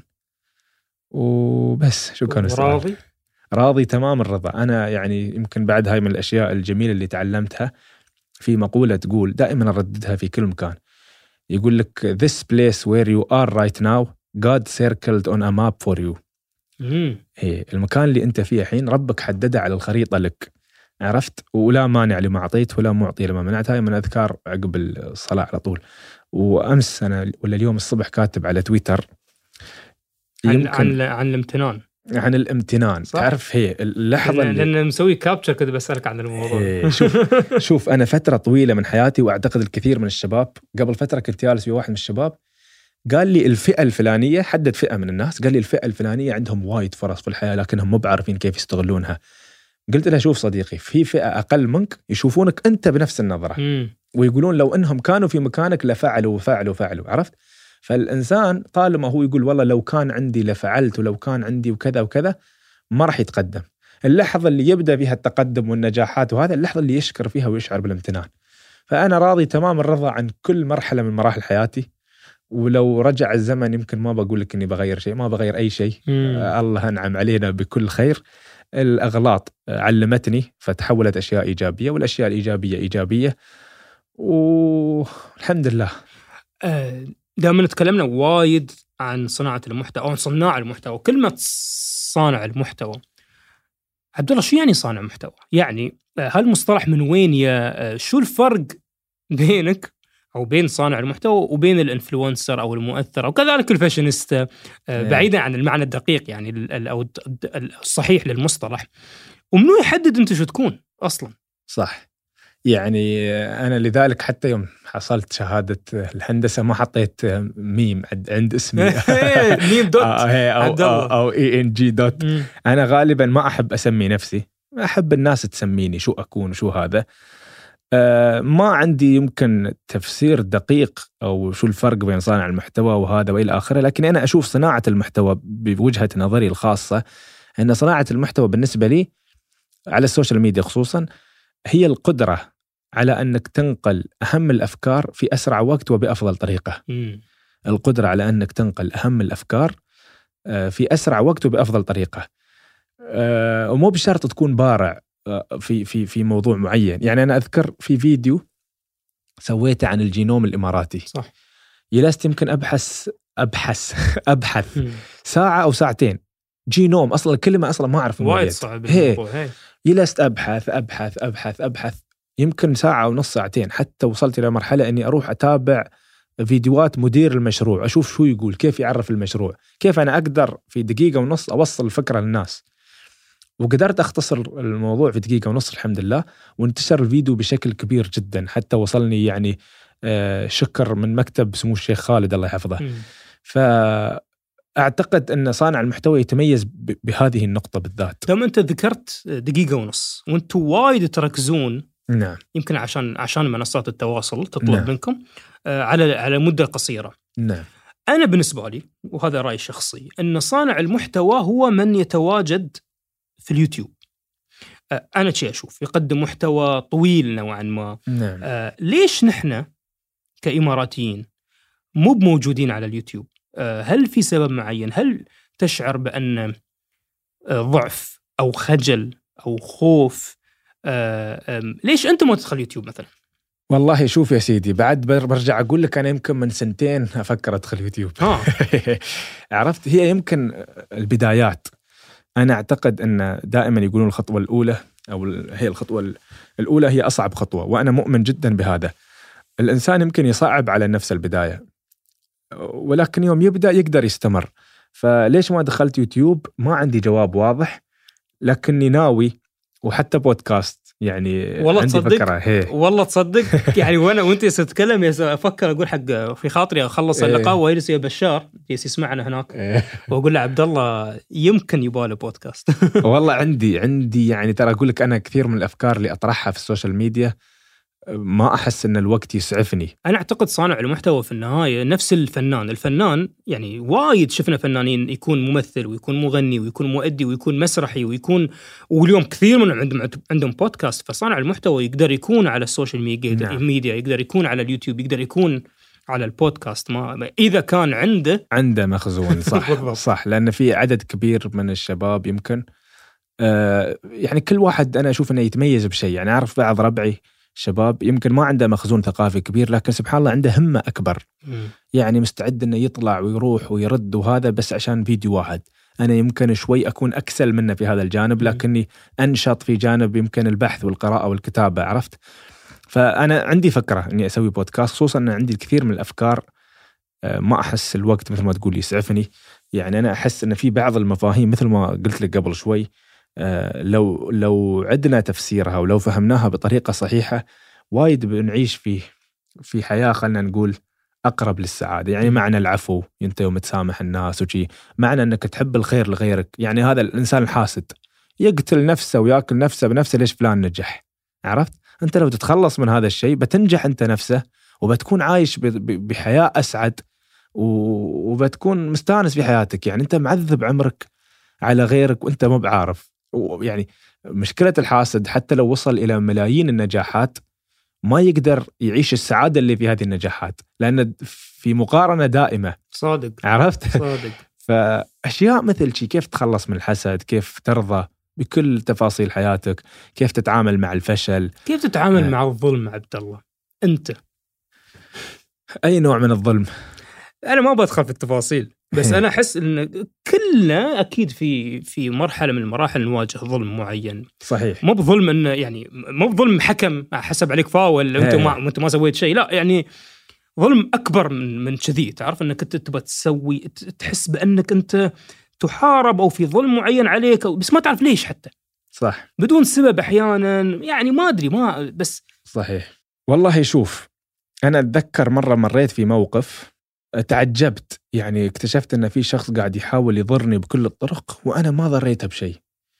وبس شكرا. راضي؟ راضي تمام الرضا. أنا يعني يمكن بعد هاي من الأشياء الجميلة اللي تعلمتها، في مقولة تقول دائما أرددها في كل مكان، يقول لك this place where you are right now God circled on a map for you. إيه المكان اللي أنت فيه الحين ربك حدده على الخريطة لك، عرفت، ولا مانع لما أعطيت ولا معطي لما منعت. هاي من أذكار عقب الصلاة على طول. وأمس أنا ولا اليوم الصبح كاتب على تويتر عن عن, عن الامتنان عن الامتنان صح؟ تعرف هي اللحظة لأن, اللي لأن مسوي كابتشر كده بسألك عن الموضوع. إيه شوف شوف أنا فترة طويلة من حياتي، وأعتقد الكثير من الشباب، قبل فترة كنت جالس في واحد من الشباب قال لي الفئة الفلانية، حدد فئة من الناس، قال لي الفئة الفلانية عندهم وايد فرص في الحياة لكنهم مو بعارفين كيف يستغلونها. قلت له شوف صديقي، في فئة أقل منك يشوفونك أنت بنفس النظرة م. ويقولون لو أنهم كانوا في مكانك لفعلوا وفعلوا وفعلوا، عرفت. فالإنسان طالما هو يقول والله لو كان عندي لفعلت ولو كان عندي وكذا وكذا، ما راح يتقدم. اللحظة اللي يبدأ بها التقدم والنجاحات وهذا اللحظة اللي يشكر فيها ويشعر بالامتنان. فأنا راضي تمام الرضا عن كل مرحلة من مراحل حياتي، ولو رجع الزمن يمكن ما بقول لك إني بغير شيء، ما بغير أي شيء. آه الله أنعم علينا بكل خير. الأغلاط علمتني فتحولت أشياء إيجابية، والأشياء الإيجابية إيجابية، والحمد لله. دائما تكلمنا وايد عن صناعة المحتوى أو صناع المحتوى. كلمة صانع المحتوى، عبد الله شو يعني صانع محتوى؟ يعني هالمصطلح من وين؟ يا شو الفرق بينك أو بين صانع المحتوى وبين الإنفلونسر أو المؤثر أو كذلك الفاشينيستا، بعيدا عن المعنى الدقيق يعني أو الصحيح للمصطلح، ومنو يحدد أنت شو تكون أصلا؟ صح. يعني أنا لذلك حتى يوم حصلت شهادة الهندسة ما حطيت ميم عند اسمي ميم دوت أو, أو, أو إي إن جي دوت. أنا غالبا ما أحب أسمي نفسي، أحب الناس تسميني شو أكون وشو هذا. أه ما عندي يمكن تفسير دقيق أو شو الفرق بين صانع المحتوى وهذا وإلى آخره، لكن أنا أشوف صناعة المحتوى بوجهة نظري الخاصة أن صناعة المحتوى بالنسبة لي على السوشيال ميديا خصوصا هي القدرة على أنك تنقل أهم الأفكار في أسرع وقت وبأفضل طريقة. م. القدرة على أنك تنقل أهم الأفكار في أسرع وقت وبأفضل طريقة، ومو بشرط تكون بارع في في في موضوع معين. يعني أنا أذكر في فيديو سويته عن الجينوم الإماراتي، صح، جلست يمكن أبحث أبحث أبحث م. ساعة أو ساعتين. جينوم أصلا الكلمة أصلا ما أعرف، وايد صعب. هي جلست أبحث أبحث أبحث أبحث يمكن ساعة ونص ساعتين، حتى وصلت إلى مرحلة أني أروح أتابع فيديوهات مدير المشروع، أشوف شو يقول، كيف يعرف المشروع، كيف أنا أقدر في دقيقة ونص أوصل الفكرة للناس. وقدرت أختصر الموضوع في دقيقة ونص الحمد لله، وانتشر الفيديو بشكل كبير جدا، حتى وصلني يعني شكر من مكتب سمو الشيخ خالد الله يحفظه. فأعتقد أن صانع المحتوى يتميز بهذه النقطة بالذات. دام أنت ذكرت دقيقة ونص وأنتوا وايد تركزون، نعم، يمكن عشان عشان منصات التواصل تطلب نعم. منكم آه على على مدة قصيرة. نعم. أنا بالنسبة لي وهذا رأيي الشخصي أن صانع المحتوى هو من يتواجد في اليوتيوب. آه أنا شيء أشوف يقدم محتوى طويل نوعا ما. نعم. آه ليش نحن كإماراتيين مو بموجودين على اليوتيوب؟ آه هل في سبب معين؟ هل تشعر بأن آه ضعف أو خجل أو خوف؟ آه ليش أنت ما تدخل يوتيوب مثلا؟ والله شوف يا سيدي، بعد برجع أقول لك أنا يمكن من سنتين أفكر أدخل يوتيوب. عرفت، هي يمكن البدايات. أنا أعتقد أن دائما يقولون الخطوة الأولى أو هي الخطوة الأولى هي أصعب خطوة، وأنا مؤمن جدا بهذا. الإنسان يمكن يصعب على نفس البداية، ولكن يوم يبدأ يقدر يستمر. فليش ما دخلت يوتيوب؟ ما عندي جواب واضح، لكني ناوي، وحتى بودكاست يعني والله عندي تصدق فكرة هي. والله تصدق يعني وانا وانت تتكلم افكر اقول حق في خاطري اخلص اللقاء ويجلس يا بشار يسمعنا هناك واقول له عبد الله يمكن يباله بودكاست. والله عندي عندي يعني ترى اقول لك انا كثير من الافكار اللي اطرحها في السوشيال ميديا ما أحس أن الوقت يسعفني. أنا أعتقد صانع المحتوى في النهاية نفس الفنان. الفنان يعني وايد شفنا فنانين يكون ممثل ويكون مغني ويكون مؤدي ويكون مسرحي ويكون، واليوم كثير من عندهم عندهم بودكاست. فصانع المحتوى يقدر يكون على السوشيال ميديا، نعم. ميديا يقدر يكون على اليوتيوب، يقدر يكون على البودكاست، ما إذا كان عنده عنده مخزون. صح صح، لأن في عدد كبير من الشباب يمكن آه يعني كل واحد أنا أشوف أنه يتميز بشيء. يعني أعرف بعض ربعي شباب يمكن ما عنده مخزون ثقافي كبير، لكن سبحان الله عنده همة أكبر. م. يعني مستعد أنه يطلع ويروح ويرد وهذا بس عشان فيديو واحد. أنا يمكن شوي أكون أكسل منه في هذا الجانب، لكني أنشط في جانب يمكن البحث والقراءة والكتابة، عرفت؟ فأنا عندي فكرة أني أسوي بودكاست، خصوصا أن عندي الكثير من الأفكار ما أحس الوقت مثل ما تقول يسعفني. يعني أنا أحس أن في بعض المفاهيم مثل ما قلت لك قبل شوي لو لو عدنا تفسيرها ولو فهمناها بطريقة صحيحة وايد بنعيش فيه في حياة خلنا نقول أقرب للسعادة. يعني معنى العفو، أنت يوم تسامح الناس وشي، معنى أنك تحب الخير لغيرك. يعني هذا الإنسان الحاسد يقتل نفسه ويأكل نفسه بنفسه، ليش فلان نجح؟ عرفت؟ أنت لو تتخلص من هذا الشيء بتنجح أنت نفسه، وبتكون عايش بحياة أسعد، وبتكون مستانس في حياتك. يعني أنت معذب عمرك على غيرك وأنت مو بعارف. يعني مشكلة الحاسد حتى لو وصل إلى ملايين النجاحات ما يقدر يعيش السعادة اللي في هذه النجاحات، لأن في مقارنة دائمة. صادق. عرفت؟ صادق. فأشياء مثل شيء كيف تخلص من الحسد، كيف ترضى بكل تفاصيل حياتك، كيف تتعامل مع الفشل، كيف تتعامل آه. مع الظلم. عبد الله أنت أي نوع من الظلم؟ أنا ما بدخل في التفاصيل، بس أنا أحس إن كلنا أكيد في في مرحلة من المراحل نواجه ظلم معين. صحيح. مو بظلم إنه يعني مو بظلم حكم حسب عليك فاول أنت ما أنت ما سويت شيء، لا، يعني ظلم أكبر من من كذي. تعرف إنك أنت تبغى تسوي، تحس بأنك أنت تحارب أو في ظلم معين عليك، بس ما تعرف ليش حتى. صح. بدون سبب أحيانا، يعني ما أدري ما بس. صحيح. والله شوف، أنا أتذكر مرة مريت في موقف تعجبت. يعني اكتشفت أن في شخص قاعد يحاول يضرني بكل الطرق وأنا ما ضريته بشيء.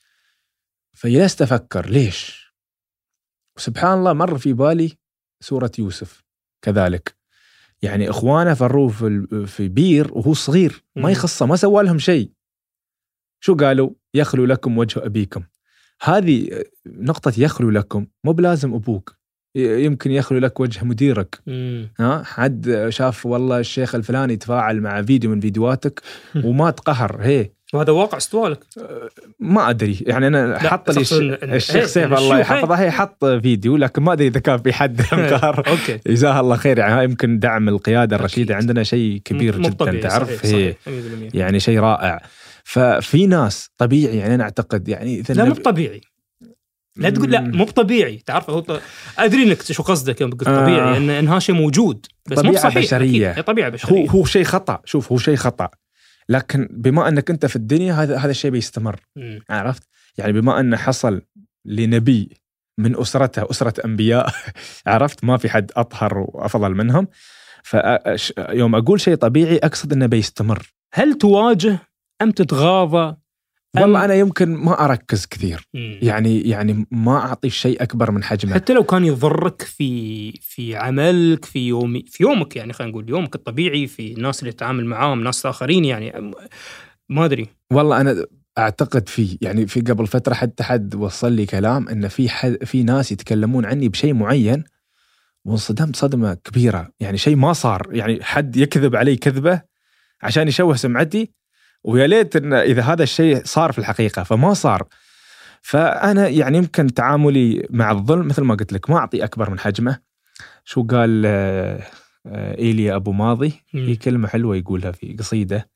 فجلست أفكر ليش. وسبحان الله مر في بالي سورة يوسف كذلك. يعني إخوانه فروه في بير وهو صغير، ما يخصه، ما سوى لهم شيء. شو قالوا؟ يخلو لكم وجه أبيكم. هذه نقطة يخلو لكم، مو بلازم أبوك، يمكن يخلو لك وجه مديرك. مم. ها حد شاف والله الشيخ الفلاني يتفاعل مع فيديو من فيديوهاتك وما تقهر، هي وهذا واقع استوالك. ما أدري، يعني أنا حط لي الشيخ سيف الله يحفظه هي حط فيديو، لكن ما أدري إذا كان في حد انقهر. جزاه الله خير. يعني يمكن دعم القيادة الرشيدة عندنا شيء كبير جدا، تعرف هي يعني شيء رائع. ففي ناس طبيعي، يعني أنا أعتقد يعني لا مو طبيعي، لا تقول لا مو طبيعي. تعرف هو ط... ادري انك شو قصدك يوم تقول طبيعي، آه. ان انها شيء موجود بس مو صحيح. بشرية. هي طبيعه بشريه. هو هو شيء خطا. شوف هو شيء خطا، لكن بما انك انت في الدنيا هذا هذا الشيء بيستمر. م. عرفت؟ يعني بما انه حصل لنبي من اسرته اسره انبياء عرفت، ما في حد اطهر وافضل منهم. فيوم اقول شيء طبيعي اقصد انه بيستمر. هل تواجه ام تتغاضى؟ والله أنا يمكن ما أركز كثير. مم. يعني يعني ما أعطي شيء أكبر من حجمه، حتى لو كان يضرك في في عملك في يومي في يومك، يعني خلينا نقول يومك الطبيعي، في الناس اللي تتعامل معاهم، ناس آخرين. يعني ما أدري. والله أنا أعتقد في يعني في قبل فترة حتى حد وصل لي كلام إن في حد في ناس يتكلمون عني بشيء معين، وانصدمت صدمة كبيرة. يعني شيء ما صار، يعني حد يكذب علي كذبة عشان يشوه سمعتي، ويا ليت إن إذا هذا الشيء صار في الحقيقة، فما صار. فأنا يعني يمكن تعاملي مع الظلم مثل ما قلت لك ما أعطي أكبر من حجمه. شو قال إيليا أبو ماضي؟ هي كلمة حلوة يقولها في قصيدة: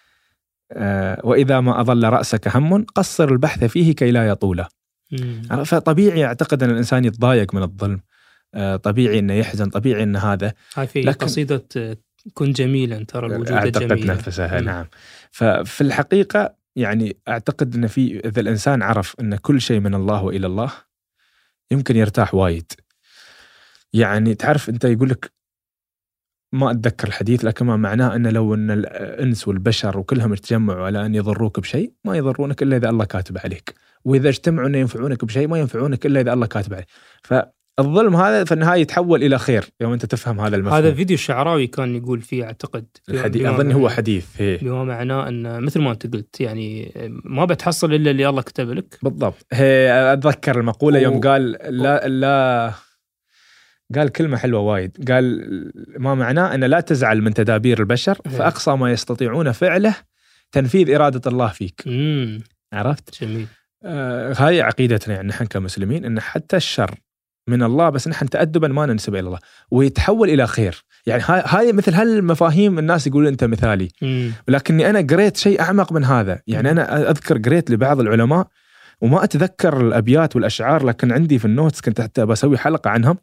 وإذا ما أضل رأسك هم قصر البحث فيه كي لا يطوله. فطبيعي أعتقد أن الإنسان يتضايق من الظلم، طبيعي إنه يحزن، طبيعي إن هذا. هاي في قصيدة كن جميلا ترى الوجود أعتقد جميلا. نفسها. نعم. ففي الحقيقة يعني أعتقد أن في إذا الإنسان عرف أن كل شيء من الله وإلى الله، يمكن يرتاح وايد. يعني تعرف أنت يقول لك، ما أتذكر الحديث لكن ما معناه أن لو أن الإنس والبشر وكلهم يتجمعوا على أن يضروك بشيء ما يضرونك إلا إذا الله كاتب عليك، وإذا اجتمعوا أن ينفعونك بشيء ما ينفعونك إلا إذا الله كاتب عليك. فالظلم هذا في النهاية يتحول إلى خير يوم أنت تفهم هذا المفهوم. هذا فيديو الشعراوي كان يقول فيه أعتقد الحديث، أظن هو حديث هي. بما معناه أن مثل ما أنت قلت يعني ما بتحصل إلا اللي الله كتب لك. بالضبط. هي أتذكر المقولة يوم قال لا لا قال كلمة حلوة وايد، قال ما معناه أن لا تزعل من تدابير البشر فأقصى ما يستطيعون فعله تنفيذ إرادة الله فيك. مم. عرفت؟ جميل. آه هاي عقيدتنا يعني نحن كمسلمين، أن حتى الشر من الله بس نحن تأدبا ما ننسب إلى الله ويتحول إلى خير. يعني هاي, هاي مثل هالمفاهيم الناس يقولون أنت مثالي، مم. ولكني أنا قريت شيء أعمق من هذا. يعني مم. أنا أذكر قريت لبعض العلماء وما أتذكر الأبيات والأشعار لكن عندي في النوتس كنت حتى بسوي حلقة عنهم.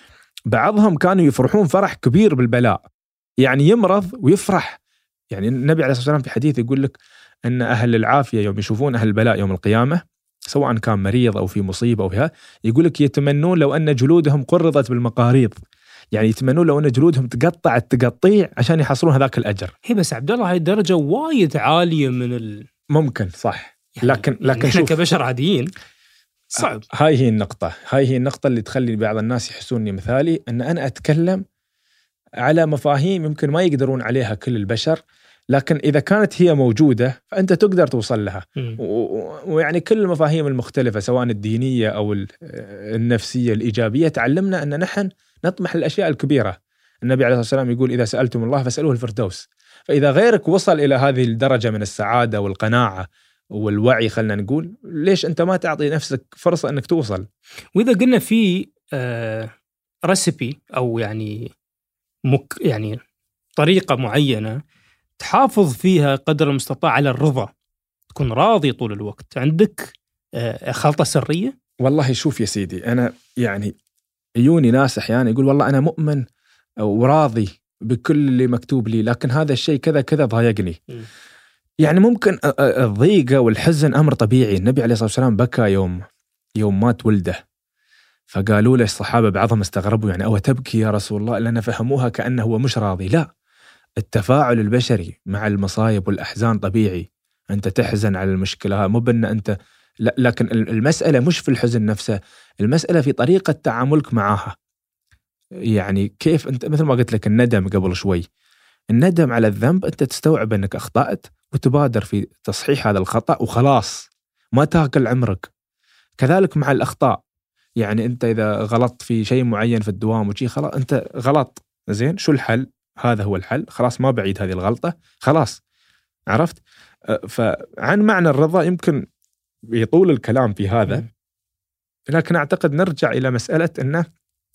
بعضهم كانوا يفرحون فرح كبير بالبلاء، يعني يمرض ويفرح. يعني النبي عليه الصلاة والسلام في حديث يقول لك أن أهل العافية يوم يشوفون أهل البلاء يوم القيامة سواء كان مريض أو في مصيبة أو فيها، يقول لك يتمنون لو أن جلودهم قرضت بالمقاريض، يعني يتمنون لو أن جلودهم تقطعت تقطيع عشان يحصلون هذاك الأجر. هي بس عبد الله هاي درجة وايد عالية من ال... ممكن صح، يعني لكن لكن احنا شوف كبشر عاديين صعب. هاي هي النقطة، هاي هي النقطة اللي تخلي بعض الناس يحسوني مثالي، أن أنا أتكلم على مفاهيم يمكن ما يقدرون عليها كل البشر، لكن إذا كانت هي موجودة فأنت تقدر توصل لها. ويعني كل المفاهيم المختلفة سواء الدينية أو النفسية الإيجابية تعلمنا أن نحن نطمح للأشياء الكبيرة. النبي عليه الصلاة والسلام يقول إذا سألتم الله فاسألوه الفردوس. فإذا غيرك وصل إلى هذه الدرجة من السعادة والقناعة والوعي خلنا نقول، ليش أنت ما تعطي نفسك فرصة أنك توصل؟ وإذا قلنا في آه ريسيبي أو يعني مك يعني طريقة معينة تحافظ فيها قدر المستطاع على الرضا، تكون راضي طول الوقت، عندك آه خلطة سرية؟ والله شوف يا سيدي، أنا يعني يوني ناس أحيانا يقول والله أنا مؤمن وراضي بكل اللي مكتوب لي لكن هذا الشيء كذا كذا ضايقني. م. يعني ممكن الضيقة والحزن أمر طبيعي. النبي عليه الصلاة والسلام بكى يوم يوم مات ولده، فقالوا له الصحابة بعضهم استغربوا يعني أو تبكي يا رسول الله، لأن فهموها كأنه هو مش راضي. لا، التفاعل البشري مع المصايب والأحزان طبيعي، أنت تحزن على المشكلة مو بأن أنت لا، لكن المسألة مش في الحزن نفسه، المسألة في طريقة تعاملك معها. يعني كيف أنت مثل ما قلت لك الندم قبل شوي، الندم على الذنب أنت تستوعب أنك أخطأت وتبادر في تصحيح هذا الخطأ وخلاص ما تاكل عمرك. كذلك مع الأخطاء، يعني أنت إذا غلطت في شيء معين في الدوام وشي خلاص أنت غلط، زين شو الحل؟ هذا هو الحل، خلاص ما بعيد هذه الغلطة خلاص. عرفت؟ فعن معنى الرضا يمكن يطول الكلام في هذا، لكن أعتقد نرجع إلى مسألة أنه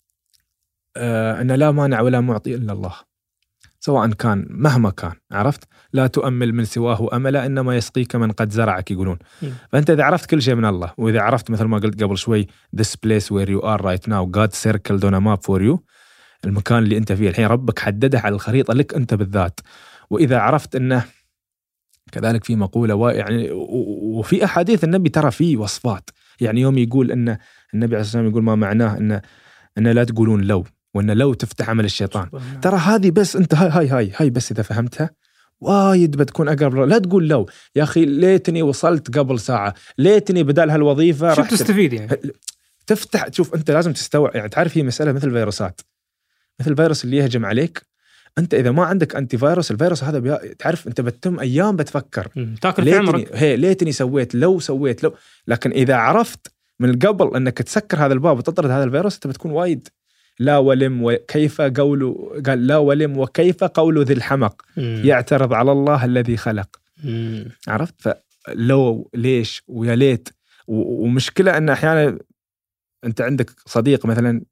آه أن لا مانع ولا معطي إلا الله سواء كان مهما كان. عرفت؟ لا تؤمل من سواه أملا إنما يسقيك من قد زرعك يقولون. م. فأنت إذا عرفت كل شيء من الله، وإذا عرفت مثل ما قلت قبل شوي this place where you are right now God circled on a map for you، المكان اللي أنت فيه الحين ربك حدده على الخريطة لك أنت بالذات. وإذا عرفت أنه كذلك في مقولة يعني وفي أحاديث النبي ترى فيه وصفات، يعني يوم يقول أن النبي عليه الصلاة والسلام يقول ما معناه أن أن لا تقولون لو، وأن لو تفتح عمل الشيطان. ترى هذه بس أنت هاي هاي هاي هاي بس إذا فهمتها وايد بتكون أقرب. لا تقول لو يا أخي ليتني وصلت قبل ساعة، ليتني بدال هالوظيفة شو تستفيد يعني؟ تفتح تشوف أنت لازم تستوعب. يعني تعرف هي مسألة مثل فيروسات، مثل الفيروس اللي يهجم عليك أنت إذا ما عندك أنتي فيروس، الفيروس هذا بي... تعرف أنت بتتم أيام بتفكر تاكل في عمرك هي ليتني سويت لو سويت لو. لكن إذا عرفت من قبل أنك تسكر هذا الباب وتطرد هذا الفيروس أنت بتكون وايد لا ولم وكيف قوله، قال لا ولم وكيف قول ذي الحمق مم. يعترض على الله الذي خلق. مم. عرفت؟ فلو ليش ويا ليت. ومشكلة أن أحيانا أنت عندك صديق مثلا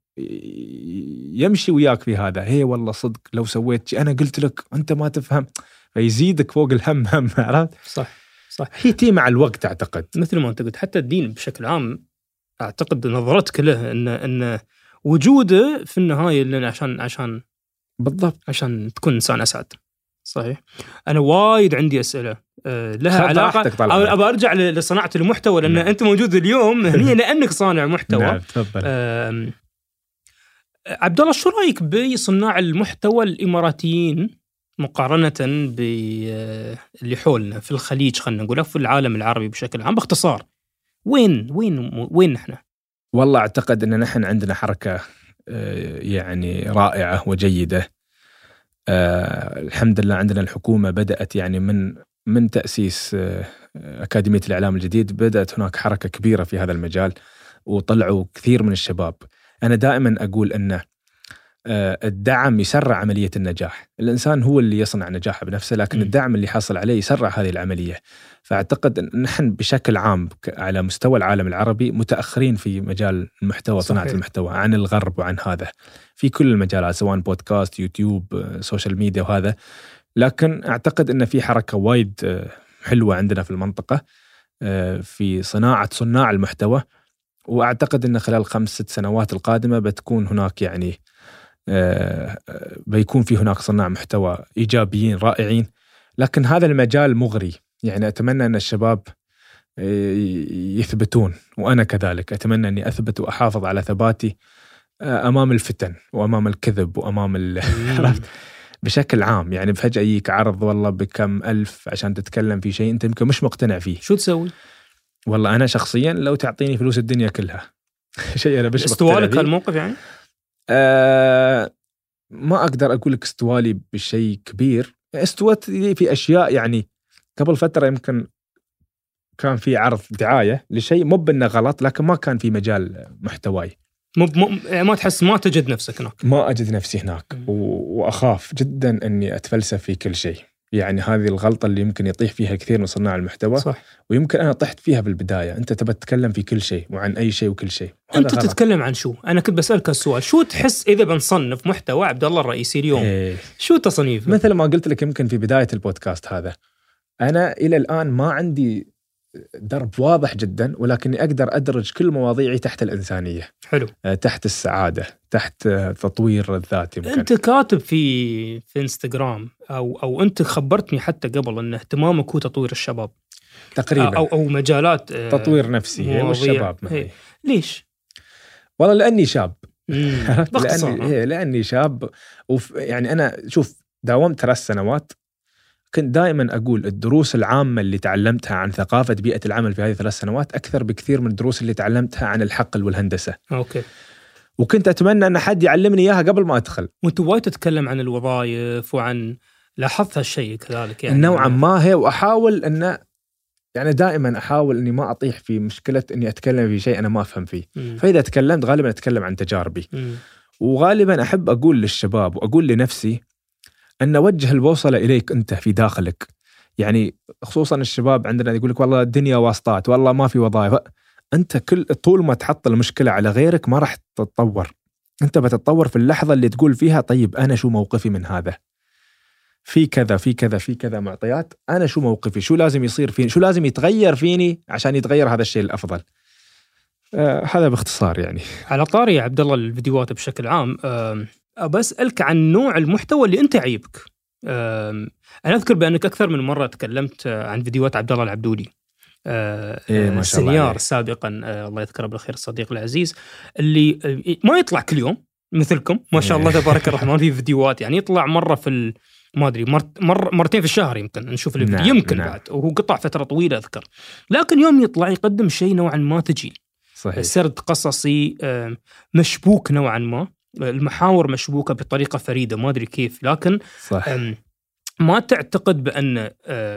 يمشي وياك في هذا، هي والله صدق لو سويت شيء أنا قلت لك أنت ما تفهم، فيزيدك فوق الهم هم. عرفت؟ صح صح. هي تي مع الوقت أعتقد مثل ما أنت قلت. حتى الدين بشكل عام أعتقد نظرتك له أن أن وجوده في النهاية لنا عشان عشان بالضبط عشان تكون إنسان أسعد. صحيح. انا وايد عندي اسئله لها علاقه، ابى ارجع لصناعه المحتوى لان نعم. انت موجود اليوم هنا لانك صانع محتوى. نعم تفضل. آه عبد الله، شو رايك بصناع المحتوى الاماراتيين مقارنه باللي حولنا في الخليج، خلينا نقول في العالم العربي بشكل عام باختصار؟ وين وين وين نحن؟ والله اعتقد ان نحن عندنا حركه يعني رائعه وجيده. أه الحمد لله عندنا الحكومه بدات يعني من من تاسيس اكاديميه الاعلام الجديد، بدات هناك حركه كبيره في هذا المجال وطلعوا كثير من الشباب. انا دائما اقول ان الدعم يسرع عملية النجاح. الإنسان هو اللي يصنع نجاحه بنفسه، لكن م. الدعم اللي حصل عليه يسرع هذه العملية. فأعتقد أن نحن بشكل عام على مستوى العالم العربي متأخرين في مجال المحتوى، صناعة المحتوى عن الغرب وعن هذا في كل المجالات، سواء بودكاست، يوتيوب، سوشيال ميديا وهذا. لكن أعتقد أن في حركة وايد حلوة عندنا في المنطقة في صناعة صناع المحتوى، وأعتقد أن خلال خمس ست سنوات القادمة بتكون هناك يعني بيكون في هناك صناع محتوى إيجابيين رائعين. لكن هذا المجال مغري، يعني أتمنى أن الشباب يثبتون، وأنا كذلك أتمنى أني أثبت وأحافظ على ثباتي أمام الفتن وأمام الكذب وأمام بشكل عام. يعني فجأة يجيك عرض والله بكم ألف عشان تتكلم في شيء أنت يمكن مش مقتنع فيه، شو تسوي؟ والله أنا شخصيا لو تعطيني فلوس الدنيا كلها شيء أنا مش مقتنع فيه. استوالك هالموقف يعني؟ أه ما أقدر أقول لك استوالي بشيء كبير، استوت في أشياء. يعني قبل فترة يمكن كان في عرض دعاية لشيء مو بأنه غلط، لكن ما كان في مجال محتواي. مو ما تحس ما تجد نفسك هناك؟ ما أجد نفسي هناك، وأخاف جدا أني أتفلسف في كل شيء. يعني هذه الغلطة اللي يمكن يطيح فيها كثير من صناع المحتوى. صح. ويمكن أنا طحت فيها بالبداية. أنت تبى تتكلم في كل شيء وعن أي شيء وكل شيء. أنت غلط. تتكلم عن شو؟ أنا كنت بسألك السؤال، شو تحس إذا بنصنف محتوى عبد الله الرئيسي اليوم؟ إيه. شو تصنيف؟ مثل ما قلت لك يمكن في بداية البودكاست هذا، أنا إلى الآن ما عندي درب واضح جدا، ولكني أقدر أدرج كل مواضيعي تحت الإنسانية. حلو. تحت السعادة، تحت تطوير الذات. يمكن أنت كاتب في في إنستغرام أو أو أنت خبرتني حتى قبل أن اهتمامك هو تطوير الشباب تقريبا، أو أو مجالات تطوير نفسي والشباب. هي. ليش؟ والله لأني شاب. لأني لأني شاب وف يعني أنا شوف داومت ثلاث سنوات، كنت دائما أقول الدروس العامة اللي تعلمتها عن ثقافة بيئة العمل في هذه الثلاث سنوات أكثر بكثير من الدروس اللي تعلمتها عن الحقل والهندسة. أوكي. وكنت أتمنى أن حد يعلمني إياها قبل ما أدخل. وأنت وايد تتكلم عن الوظائف وعن لاحظت هالشيء كذلك يعني نوعا ما هي، وأحاول أن يعني دائما أحاول أني ما أطيح في مشكلة أني أتكلم في شيء أنا ما أفهم فيه. م. فإذا تكلمت غالبا أتكلم عن تجاربي. م. وغالبا أحب أقول للشباب وأقول لنفسي أن وجه البوصلة إليك أنت في داخلك. يعني خصوصا الشباب عندنا يقول لك والله الدنيا واسطات، والله ما في وظائف. أنت كل طول ما تحط المشكلة على غيرك ما راح تتطور. أنت بتتطور في اللحظة اللي تقول فيها طيب أنا شو موقفي من هذا، في كذا في كذا في كذا معطيات، أنا شو موقفي، شو لازم يصير فيني، شو لازم يتغير فيني عشان يتغير هذا الشيء الأفضل. آه هذا باختصار. يعني على طاري يا عبد الله الفيديوهات بشكل عام، آه بسألك عن نوع المحتوى اللي أنت عيبك. آه أنا أذكر بأنك أكثر من مرة تكلمت عن فيديوهات عبد الله العبدولي آه إيه ما شاء الله سنيار سابقا، آه الله يذكره بالخير الصديق العزيز، اللي آه ما يطلع كل يوم مثلكم ما شاء الله تبارك الرحمن في فيديوهات، يعني يطلع مرة في ما أدري مرت مر مرتين في الشهر يمكن نشوف الفيديو. نعم يمكن نعم. بعد وهو قطع فترة طويلة أذكر، لكن يوم يطلع يقدم شيء نوعا ما ثقيل. صحيح. سرد قصصي مشبوك نوعا ما، المحاور مشبوكة بطريقة فريدة ما أدري كيف، لكن صح. ما تعتقد بأن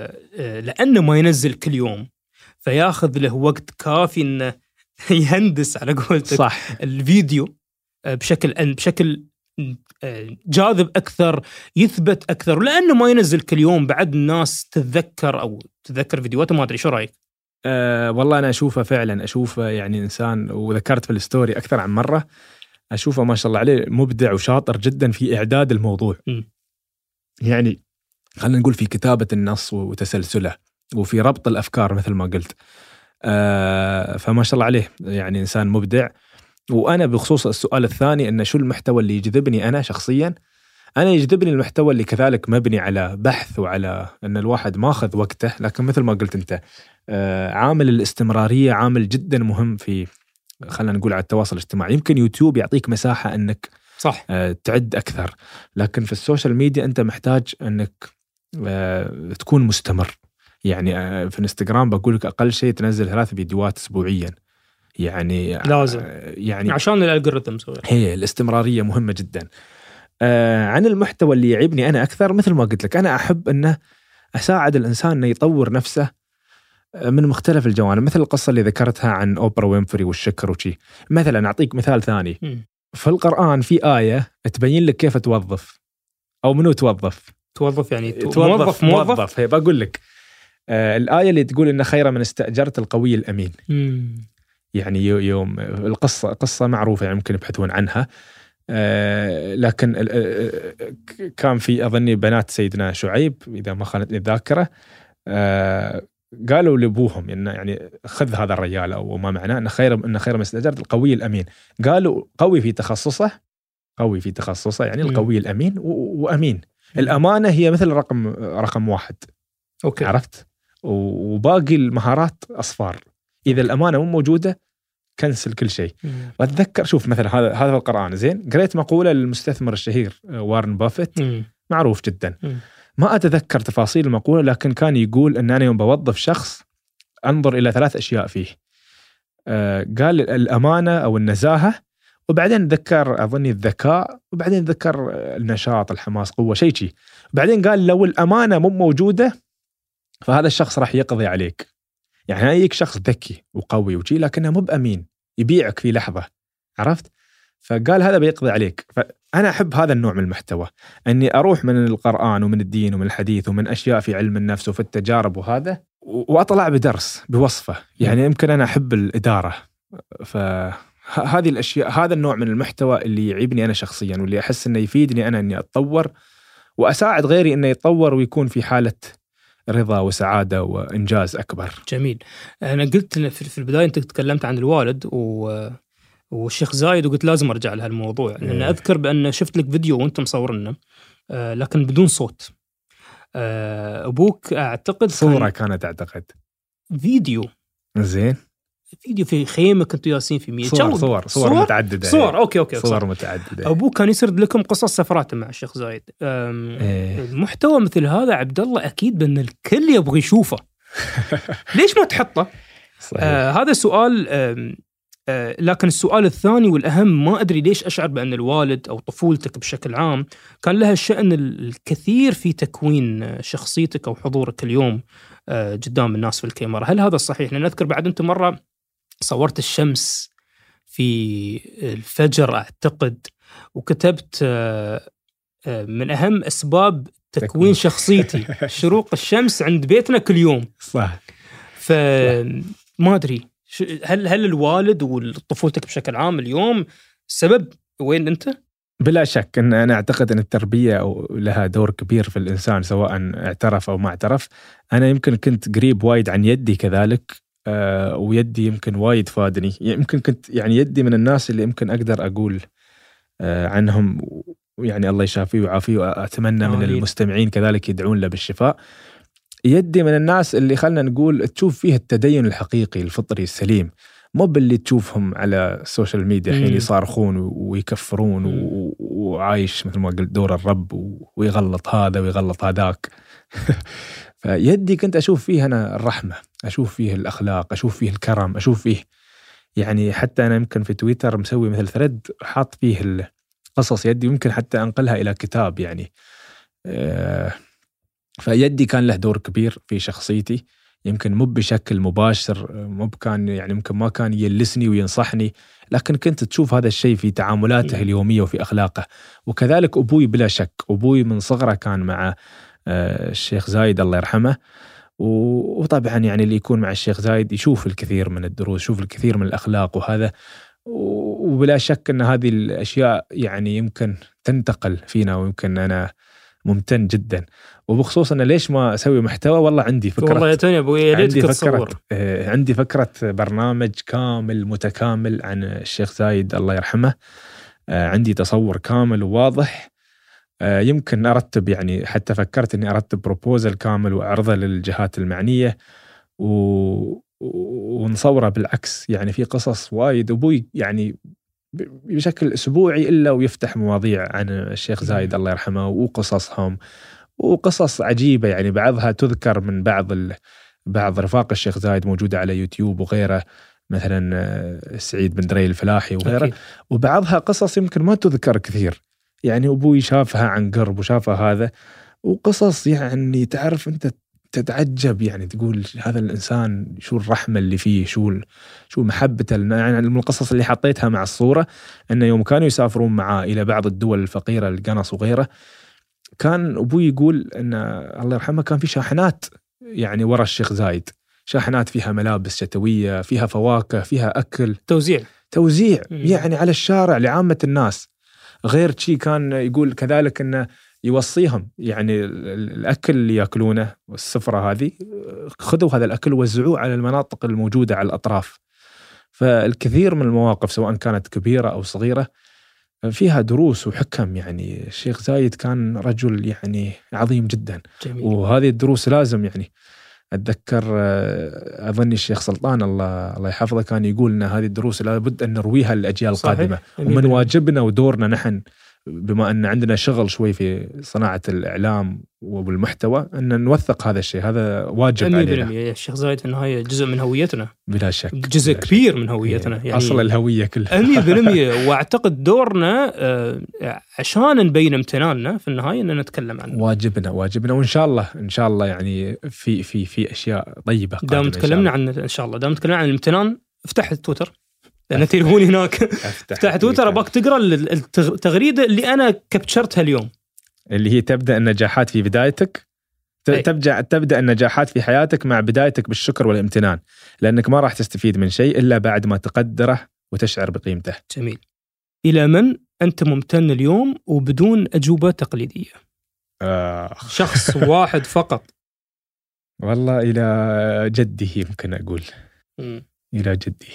لأنه ما ينزل كل يوم فياخذ له وقت كافي إنه يهندس على قولتك صح. الفيديو بشكل بشكل جاذب أكثر، يثبت أكثر، لأنه ما ينزل كل يوم بعد الناس تتذكر أو تتذكر فيديوهاته. ما أدري شو رأيك؟ أه والله أنا أشوفه فعلا، أشوفه يعني إنسان، وذكرت في الستوري أكثر عن مرة، أشوفه ما شاء الله عليه مبدع وشاطر جدا في إعداد الموضوع. م. يعني خلينا نقول في كتابة النص وتسلسله وفي ربط الأفكار مثل ما قلت. أه فما شاء الله عليه يعني إنسان مبدع. وأنا بخصوص السؤال الثاني أن شو المحتوى اللي يجذبني أنا شخصيا، أنا يجذبني المحتوى اللي كذلك مبني على بحث وعلى أن الواحد ماخذ وقته، لكن مثل ما قلت أنت عامل الاستمرارية عامل جدا مهم في خلينا نقول على التواصل الاجتماعي. يمكن يوتيوب يعطيك مساحة أنك صح تعد أكثر، لكن في السوشيال ميديا أنت محتاج أنك تكون مستمر. يعني في الانستغرام بقول لك أقل شيء تنزل ثلاث فيديوهات أسبوعيا، يعني لازم يعني عشان الالجوريثم. هي الاستمرارية مهمة جدا. آه عن المحتوى اللي يعيبني أنا أكثر، مثل ما قلت لك أنا أحب أنه أساعد الإنسان أنه يطور نفسه من مختلف الجوانب، مثل القصة اللي ذكرتها عن أوبرا وينفري والشكر وشي. مثلا أعطيك مثال ثاني، م. في القرآن في آية تبين لك كيف توظف أو منو توظف توظف يعني توظف موظف, موظف. موظف. هي بقول لك آه الآية اللي تقول إن خير من استأجرت القوي الأمين. م. يعني يوم القصة قصة معروفة يعني ممكن يبحثون عنها، آه لكن آه كان في أظني بنات سيدنا شعيب إذا ما خانتني الذاكرة، آه قالوا لأبوهم إن يعني خذ هذا الرجال أو ما معناه إن خير إن خير من استأجرت القوي الأمين. قالوا قوي في تخصصه، قوي في تخصصه يعني القوي الأمين وأمين. الأمانة هي مثل رقم رقم واحد، أوكي. عرفت؟ وباقي المهارات أصفار. إذا الأمانة مو موجودة كنسل كل شيء. وأتذكر شوف مثلا هذا هذا في القرآن زين، قريت مقولة للمستثمر الشهير وارن بافيت، مم. معروف جدا، مم. ما أتذكر تفاصيل المقولة، لكن كان يقول أن أنا يوم بوظف شخص أنظر إلى ثلاث أشياء فيه. آه قال الأمانة أو النزاهة، وبعدين ذكر أظني الذكاء، وبعدين ذكر النشاط الحماس قوة شيء شيء. بعدين قال لو الأمانة مو موجودة فهذا الشخص راح يقضي عليك. يعني هيك شخص ذكي وقوي وشي لكنه مو بأمين، يبيعك في لحظة، عرفت؟ فقال هذا بيقضي عليك. فأنا أحب هذا النوع من المحتوى، أني أروح من القرآن ومن الدين ومن الحديث ومن أشياء في علم النفس وفي التجارب وهذا، وأطلع بدرس بوصفة. يعني يمكن أنا أحب الإدارة، فهذه الأشياء هذا النوع من المحتوى اللي يعيبني أنا شخصيا، واللي أحس أنه يفيدني أنا أني أتطور وأساعد غيري أنه يتطور ويكون في حالة رضا وسعادة وإنجاز أكبر. جميل. أنا قلت في البداية أنت تكلمت عن الوالد و... والشيخ زايد، وقلت لازم أرجع لهالموضوع، لأن إيه. أذكر بأن شفت لك فيديو وأنت مصورنا آه لكن بدون صوت. آه أبوك أعتقد صورة كان... كانت أعتقد فيديو زين، فيديو في خيمة كنتوا ياسين في مية. صور صور, صور, صور متعددة صور أوكي أوكي صور صح. متعددة. أبوك كان يسرد لكم قصص سفراته مع الشيخ زايد. إيه. المحتوى مثل هذا عبد الله أكيد بأن الكل يبغى يشوفه. ليش ما تحطه؟ آه هذا سؤال. آه آه لكن السؤال الثاني والأهم، ما أدري ليش أشعر بأن الوالد أو طفولتك بشكل عام كان لها الشأن الكثير في تكوين شخصيتك أو حضورك اليوم آه قدام الناس في الكاميرا. هل هذا صحيح؟ لأن أذكر بعد أنت مرة صورت الشمس في الفجر أعتقد، وكتبت آه آه من أهم أسباب تكوين شخصيتي شروق الشمس عند بيتنا كل يوم. صح. فما أدري هل هل الوالد وطفولتك بشكل عام اليوم سبب وين أنت؟ بلا شك أن أنا أعتقد أن التربية لها دور كبير في الإنسان سواء اعترف أو ما اعترف. أنا يمكن كنت قريب وايد عن يدي كذلك، آه ويدي يمكن وايد فادني. يمكن كنت يعني يدي من الناس اللي يمكن أقدر أقول آه عنهم يعني الله يشافيه ويعافيه، وأتمنى من المستمعين كذلك يدعون له بالشفاء. يدي من الناس اللي خلنا نقول تشوف فيه التدين الحقيقي الفطري السليم، مو باللي تشوفهم على السوشيال ميديا حين يصارخون ويكفرون وعايش مثل ما قلت دور الرب ويغلط هذا ويغلط هذاك. فيدي كنت أشوف فيه أنا الرحمة، أشوف فيه الأخلاق، أشوف فيه الكرم، أشوف فيه يعني حتى أنا يمكن في تويتر مسوي مثل ثريد حاط فيه القصص يدي، يمكن حتى أنقلها إلى كتاب يعني. أه فيدي كان له دور كبير في شخصيتي، يمكن مو بشكل مباشر، مو كان يعني ممكن ما كان يلسني وينصحني، لكن كنت تشوف هذا الشيء في تعاملاته اليومية وفي أخلاقه. وكذلك أبوي بلا شك، أبوي من صغره كان مع الشيخ زايد الله يرحمه، وطبعا يعني اللي يكون مع الشيخ زايد يشوف الكثير من الدروس، يشوف الكثير من الأخلاق وهذا. وبلا شك أن هذه الأشياء يعني يمكن تنتقل فينا، ويمكن أنا ممتن جدا. وبخصوص أنا ليش ما أسوي محتوى، والله عندي فكرة، والله يا توني أبوي عندي فكرة آه عندي فكرة برنامج كامل متكامل عن الشيخ زايد الله يرحمه. آه عندي تصور كامل وواضح يمكن أرتب، يعني حتى فكرت أني أرتب بروبوزل كامل وأعرضه للجهات المعنية و... ونصوره بالعكس. يعني في قصص وايد أبوي يعني بشكل أسبوعي إلا ويفتح مواضيع عن الشيخ زايد الله يرحمه وقصصهم، وقصص عجيبة يعني بعضها تذكر من بعض ال... بعض رفاق الشيخ زايد موجودة على يوتيوب وغيره، مثلا سعيد بن دري الفلاحي وغيره. أكيد. وبعضها قصص يمكن ما تذكر كثير، يعني أبوي شافها عن قرب وشافها هذا، وقصص يعني تعرف أنت تتعجب، يعني تقول هذا الإنسان شو الرحمة اللي فيه، شو شو محبته لنا. يعني من القصص اللي حطيتها مع الصورة أنه يوم كانوا يسافرون معاه إلى بعض الدول الفقيرة القنص وغيره، كان أبوي يقول أن الله يرحمه كان في شاحنات يعني ورا الشيخ زايد، شاحنات فيها ملابس شتوية، فيها فواكه، فيها أكل، توزيع توزيع يعني على الشارع لعامة الناس. غير شيء كان يقول كذلك أنه يوصيهم يعني الأكل اللي يأكلونه والسفرة هذه خذوا هذا الأكل ووزعوه على المناطق الموجودة على الأطراف. فالكثير من المواقف سواء كانت كبيرة أو صغيرة فيها دروس وحكم. يعني الشيخ زايد كان رجل يعني عظيم جدا. جميل. وهذه الدروس لازم يعني أتذكر أظن الشيخ سلطان الله الله يحفظه كان يقول أن هذه الدروس لابد أن نرويها للأجيال القادمة، ومن واجبنا ودورنا نحن بما أن عندنا شغل شوي في صناعة الإعلام والمحتوى أن نوثق هذا الشيء، هذا واجب علينا. الشيخ زايد في النهاية جزء من هويتنا بلا شك، جزء بلا كبير شك. من هويتنا يعني أصل الهوية كلها مية بالمية. وأعتقد دورنا عشان نبين امتناننا في النهاية أن نتكلم عنه. واجبنا واجبنا وإن شاء الله إن شاء الله يعني في في في أشياء طيبة دام تكلمنا عن إن شاء الله دام تكلمنا عن الامتنان افتح التويتر لأن تليفوني هناك. افتح تويتر أباك تقرأ التغريدة اللي أنا كبتشرتها اليوم، اللي هي تبدأ النجاحات في بدايتك، تبدأ تبدأ النجاحات في حياتك مع بدايتك بالشكر والامتنان، لأنك ما راح تستفيد من شيء إلا بعد ما تقدره وتشعر بقيمته. جميل. إلى من أنت ممتن اليوم وبدون أجوبة تقليدية؟ آه. شخص واحد فقط. والله إلى جده يمكن أقول. م. إلى جدي.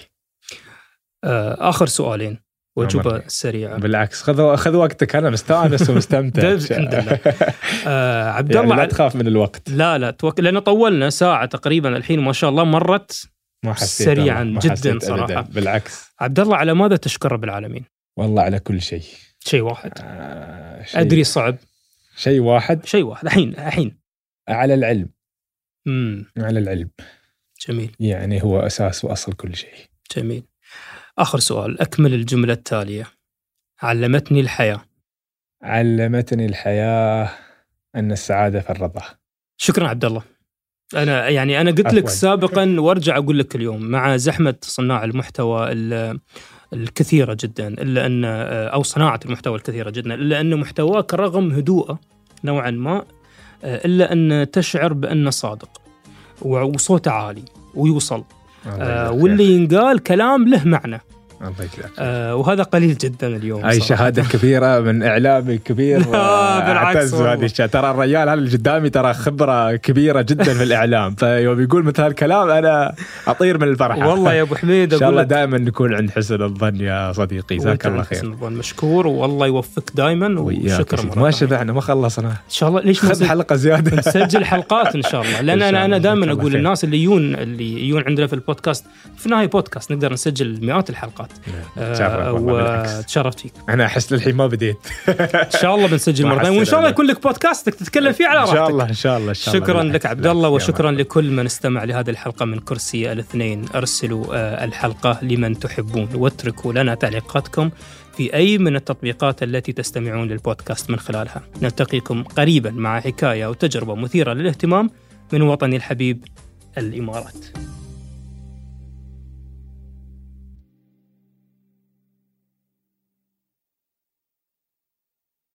آخر سؤالين وجبة سريعة. بالعكس خذ خذ وقتك، أنا مستانس ومستمتع. الحمد لله. آه عبد الله يعني لا تخاف من الوقت. لا لا توك... لأن طولنا ساعة تقريبا الحين ما شاء الله مرت ما سريعا ما جدا صراحة. بالعكس. عبد الله على ماذا تشكر رب العالمين؟ والله على كل شيء. شيء واحد. آه شيء أدري صعب. شيء واحد. شيء واحد الحين الحين. على العلم. امم على العلم. جميل. يعني هو أساس وأصل كل شيء. جميل. آخر سؤال، أكمل الجملة التالية. علمتني الحياة. علمتني الحياة أن السعادة في الرضا. شكرا عبد الله. أنا يعني أنا قلت لك سابقا وارجع أقول لك اليوم، مع زحمة صناع المحتوى الكثيرة جدا إلا أن أو صناعة المحتوى الكثيرة جدا إلا أن محتواك رغم هدوءه نوعا ما إلا أن تشعر بأنه صادق وصوته عالي ويوصل آه واللي ينقال كلام له معنى. آه وهذا قليل جدا اليوم. أي شهادة كبيرة من إعلامي كبير. أعتز هذه الشيء. ترى الرجال هذا اللي قدامي ترى خبرة كبيرة جدا في الإعلام، فيوم يقول مثل هالكلام أنا أطير من الفرحة. والله يا أبو حميد إن شاء الله دائما نكون عند حسن الظن يا صديقي. جزاك الله خير. حسن الظن مشكور والله يوفقك دائما وشكرا. ما شبعنا ما خلصنا إن شاء الله. ليش خذ حلقة زيادة نسجل حلقات إن شاء الله، لأن أنا أنا دائما أقول للناس اللي يجون اللي يجون عندنا في البودكاست في النهاية بودكاست نقدر نسجل مئات الحلقات. وتشرفت فيك. أنا أحس للحين ما بديت. إن شاء الله بنسجل مرة وإن شاء الله يكون لك بودكاستك تتكلم فيه على راحتك. إن شاء الله إن شاء الله. شكرا لك عبد الله وشكرا لكل من استمع لهذه الحلقة من كرسي الاثنين. أرسلوا الحلقة لمن تحبون واتركوا لنا تعليقاتكم في أي من التطبيقات التي تستمعون للبودكاست من خلالها. نلتقيكم قريبا مع حكاية وتجربة مثيرة للاهتمام من وطني الحبيب الإمارات.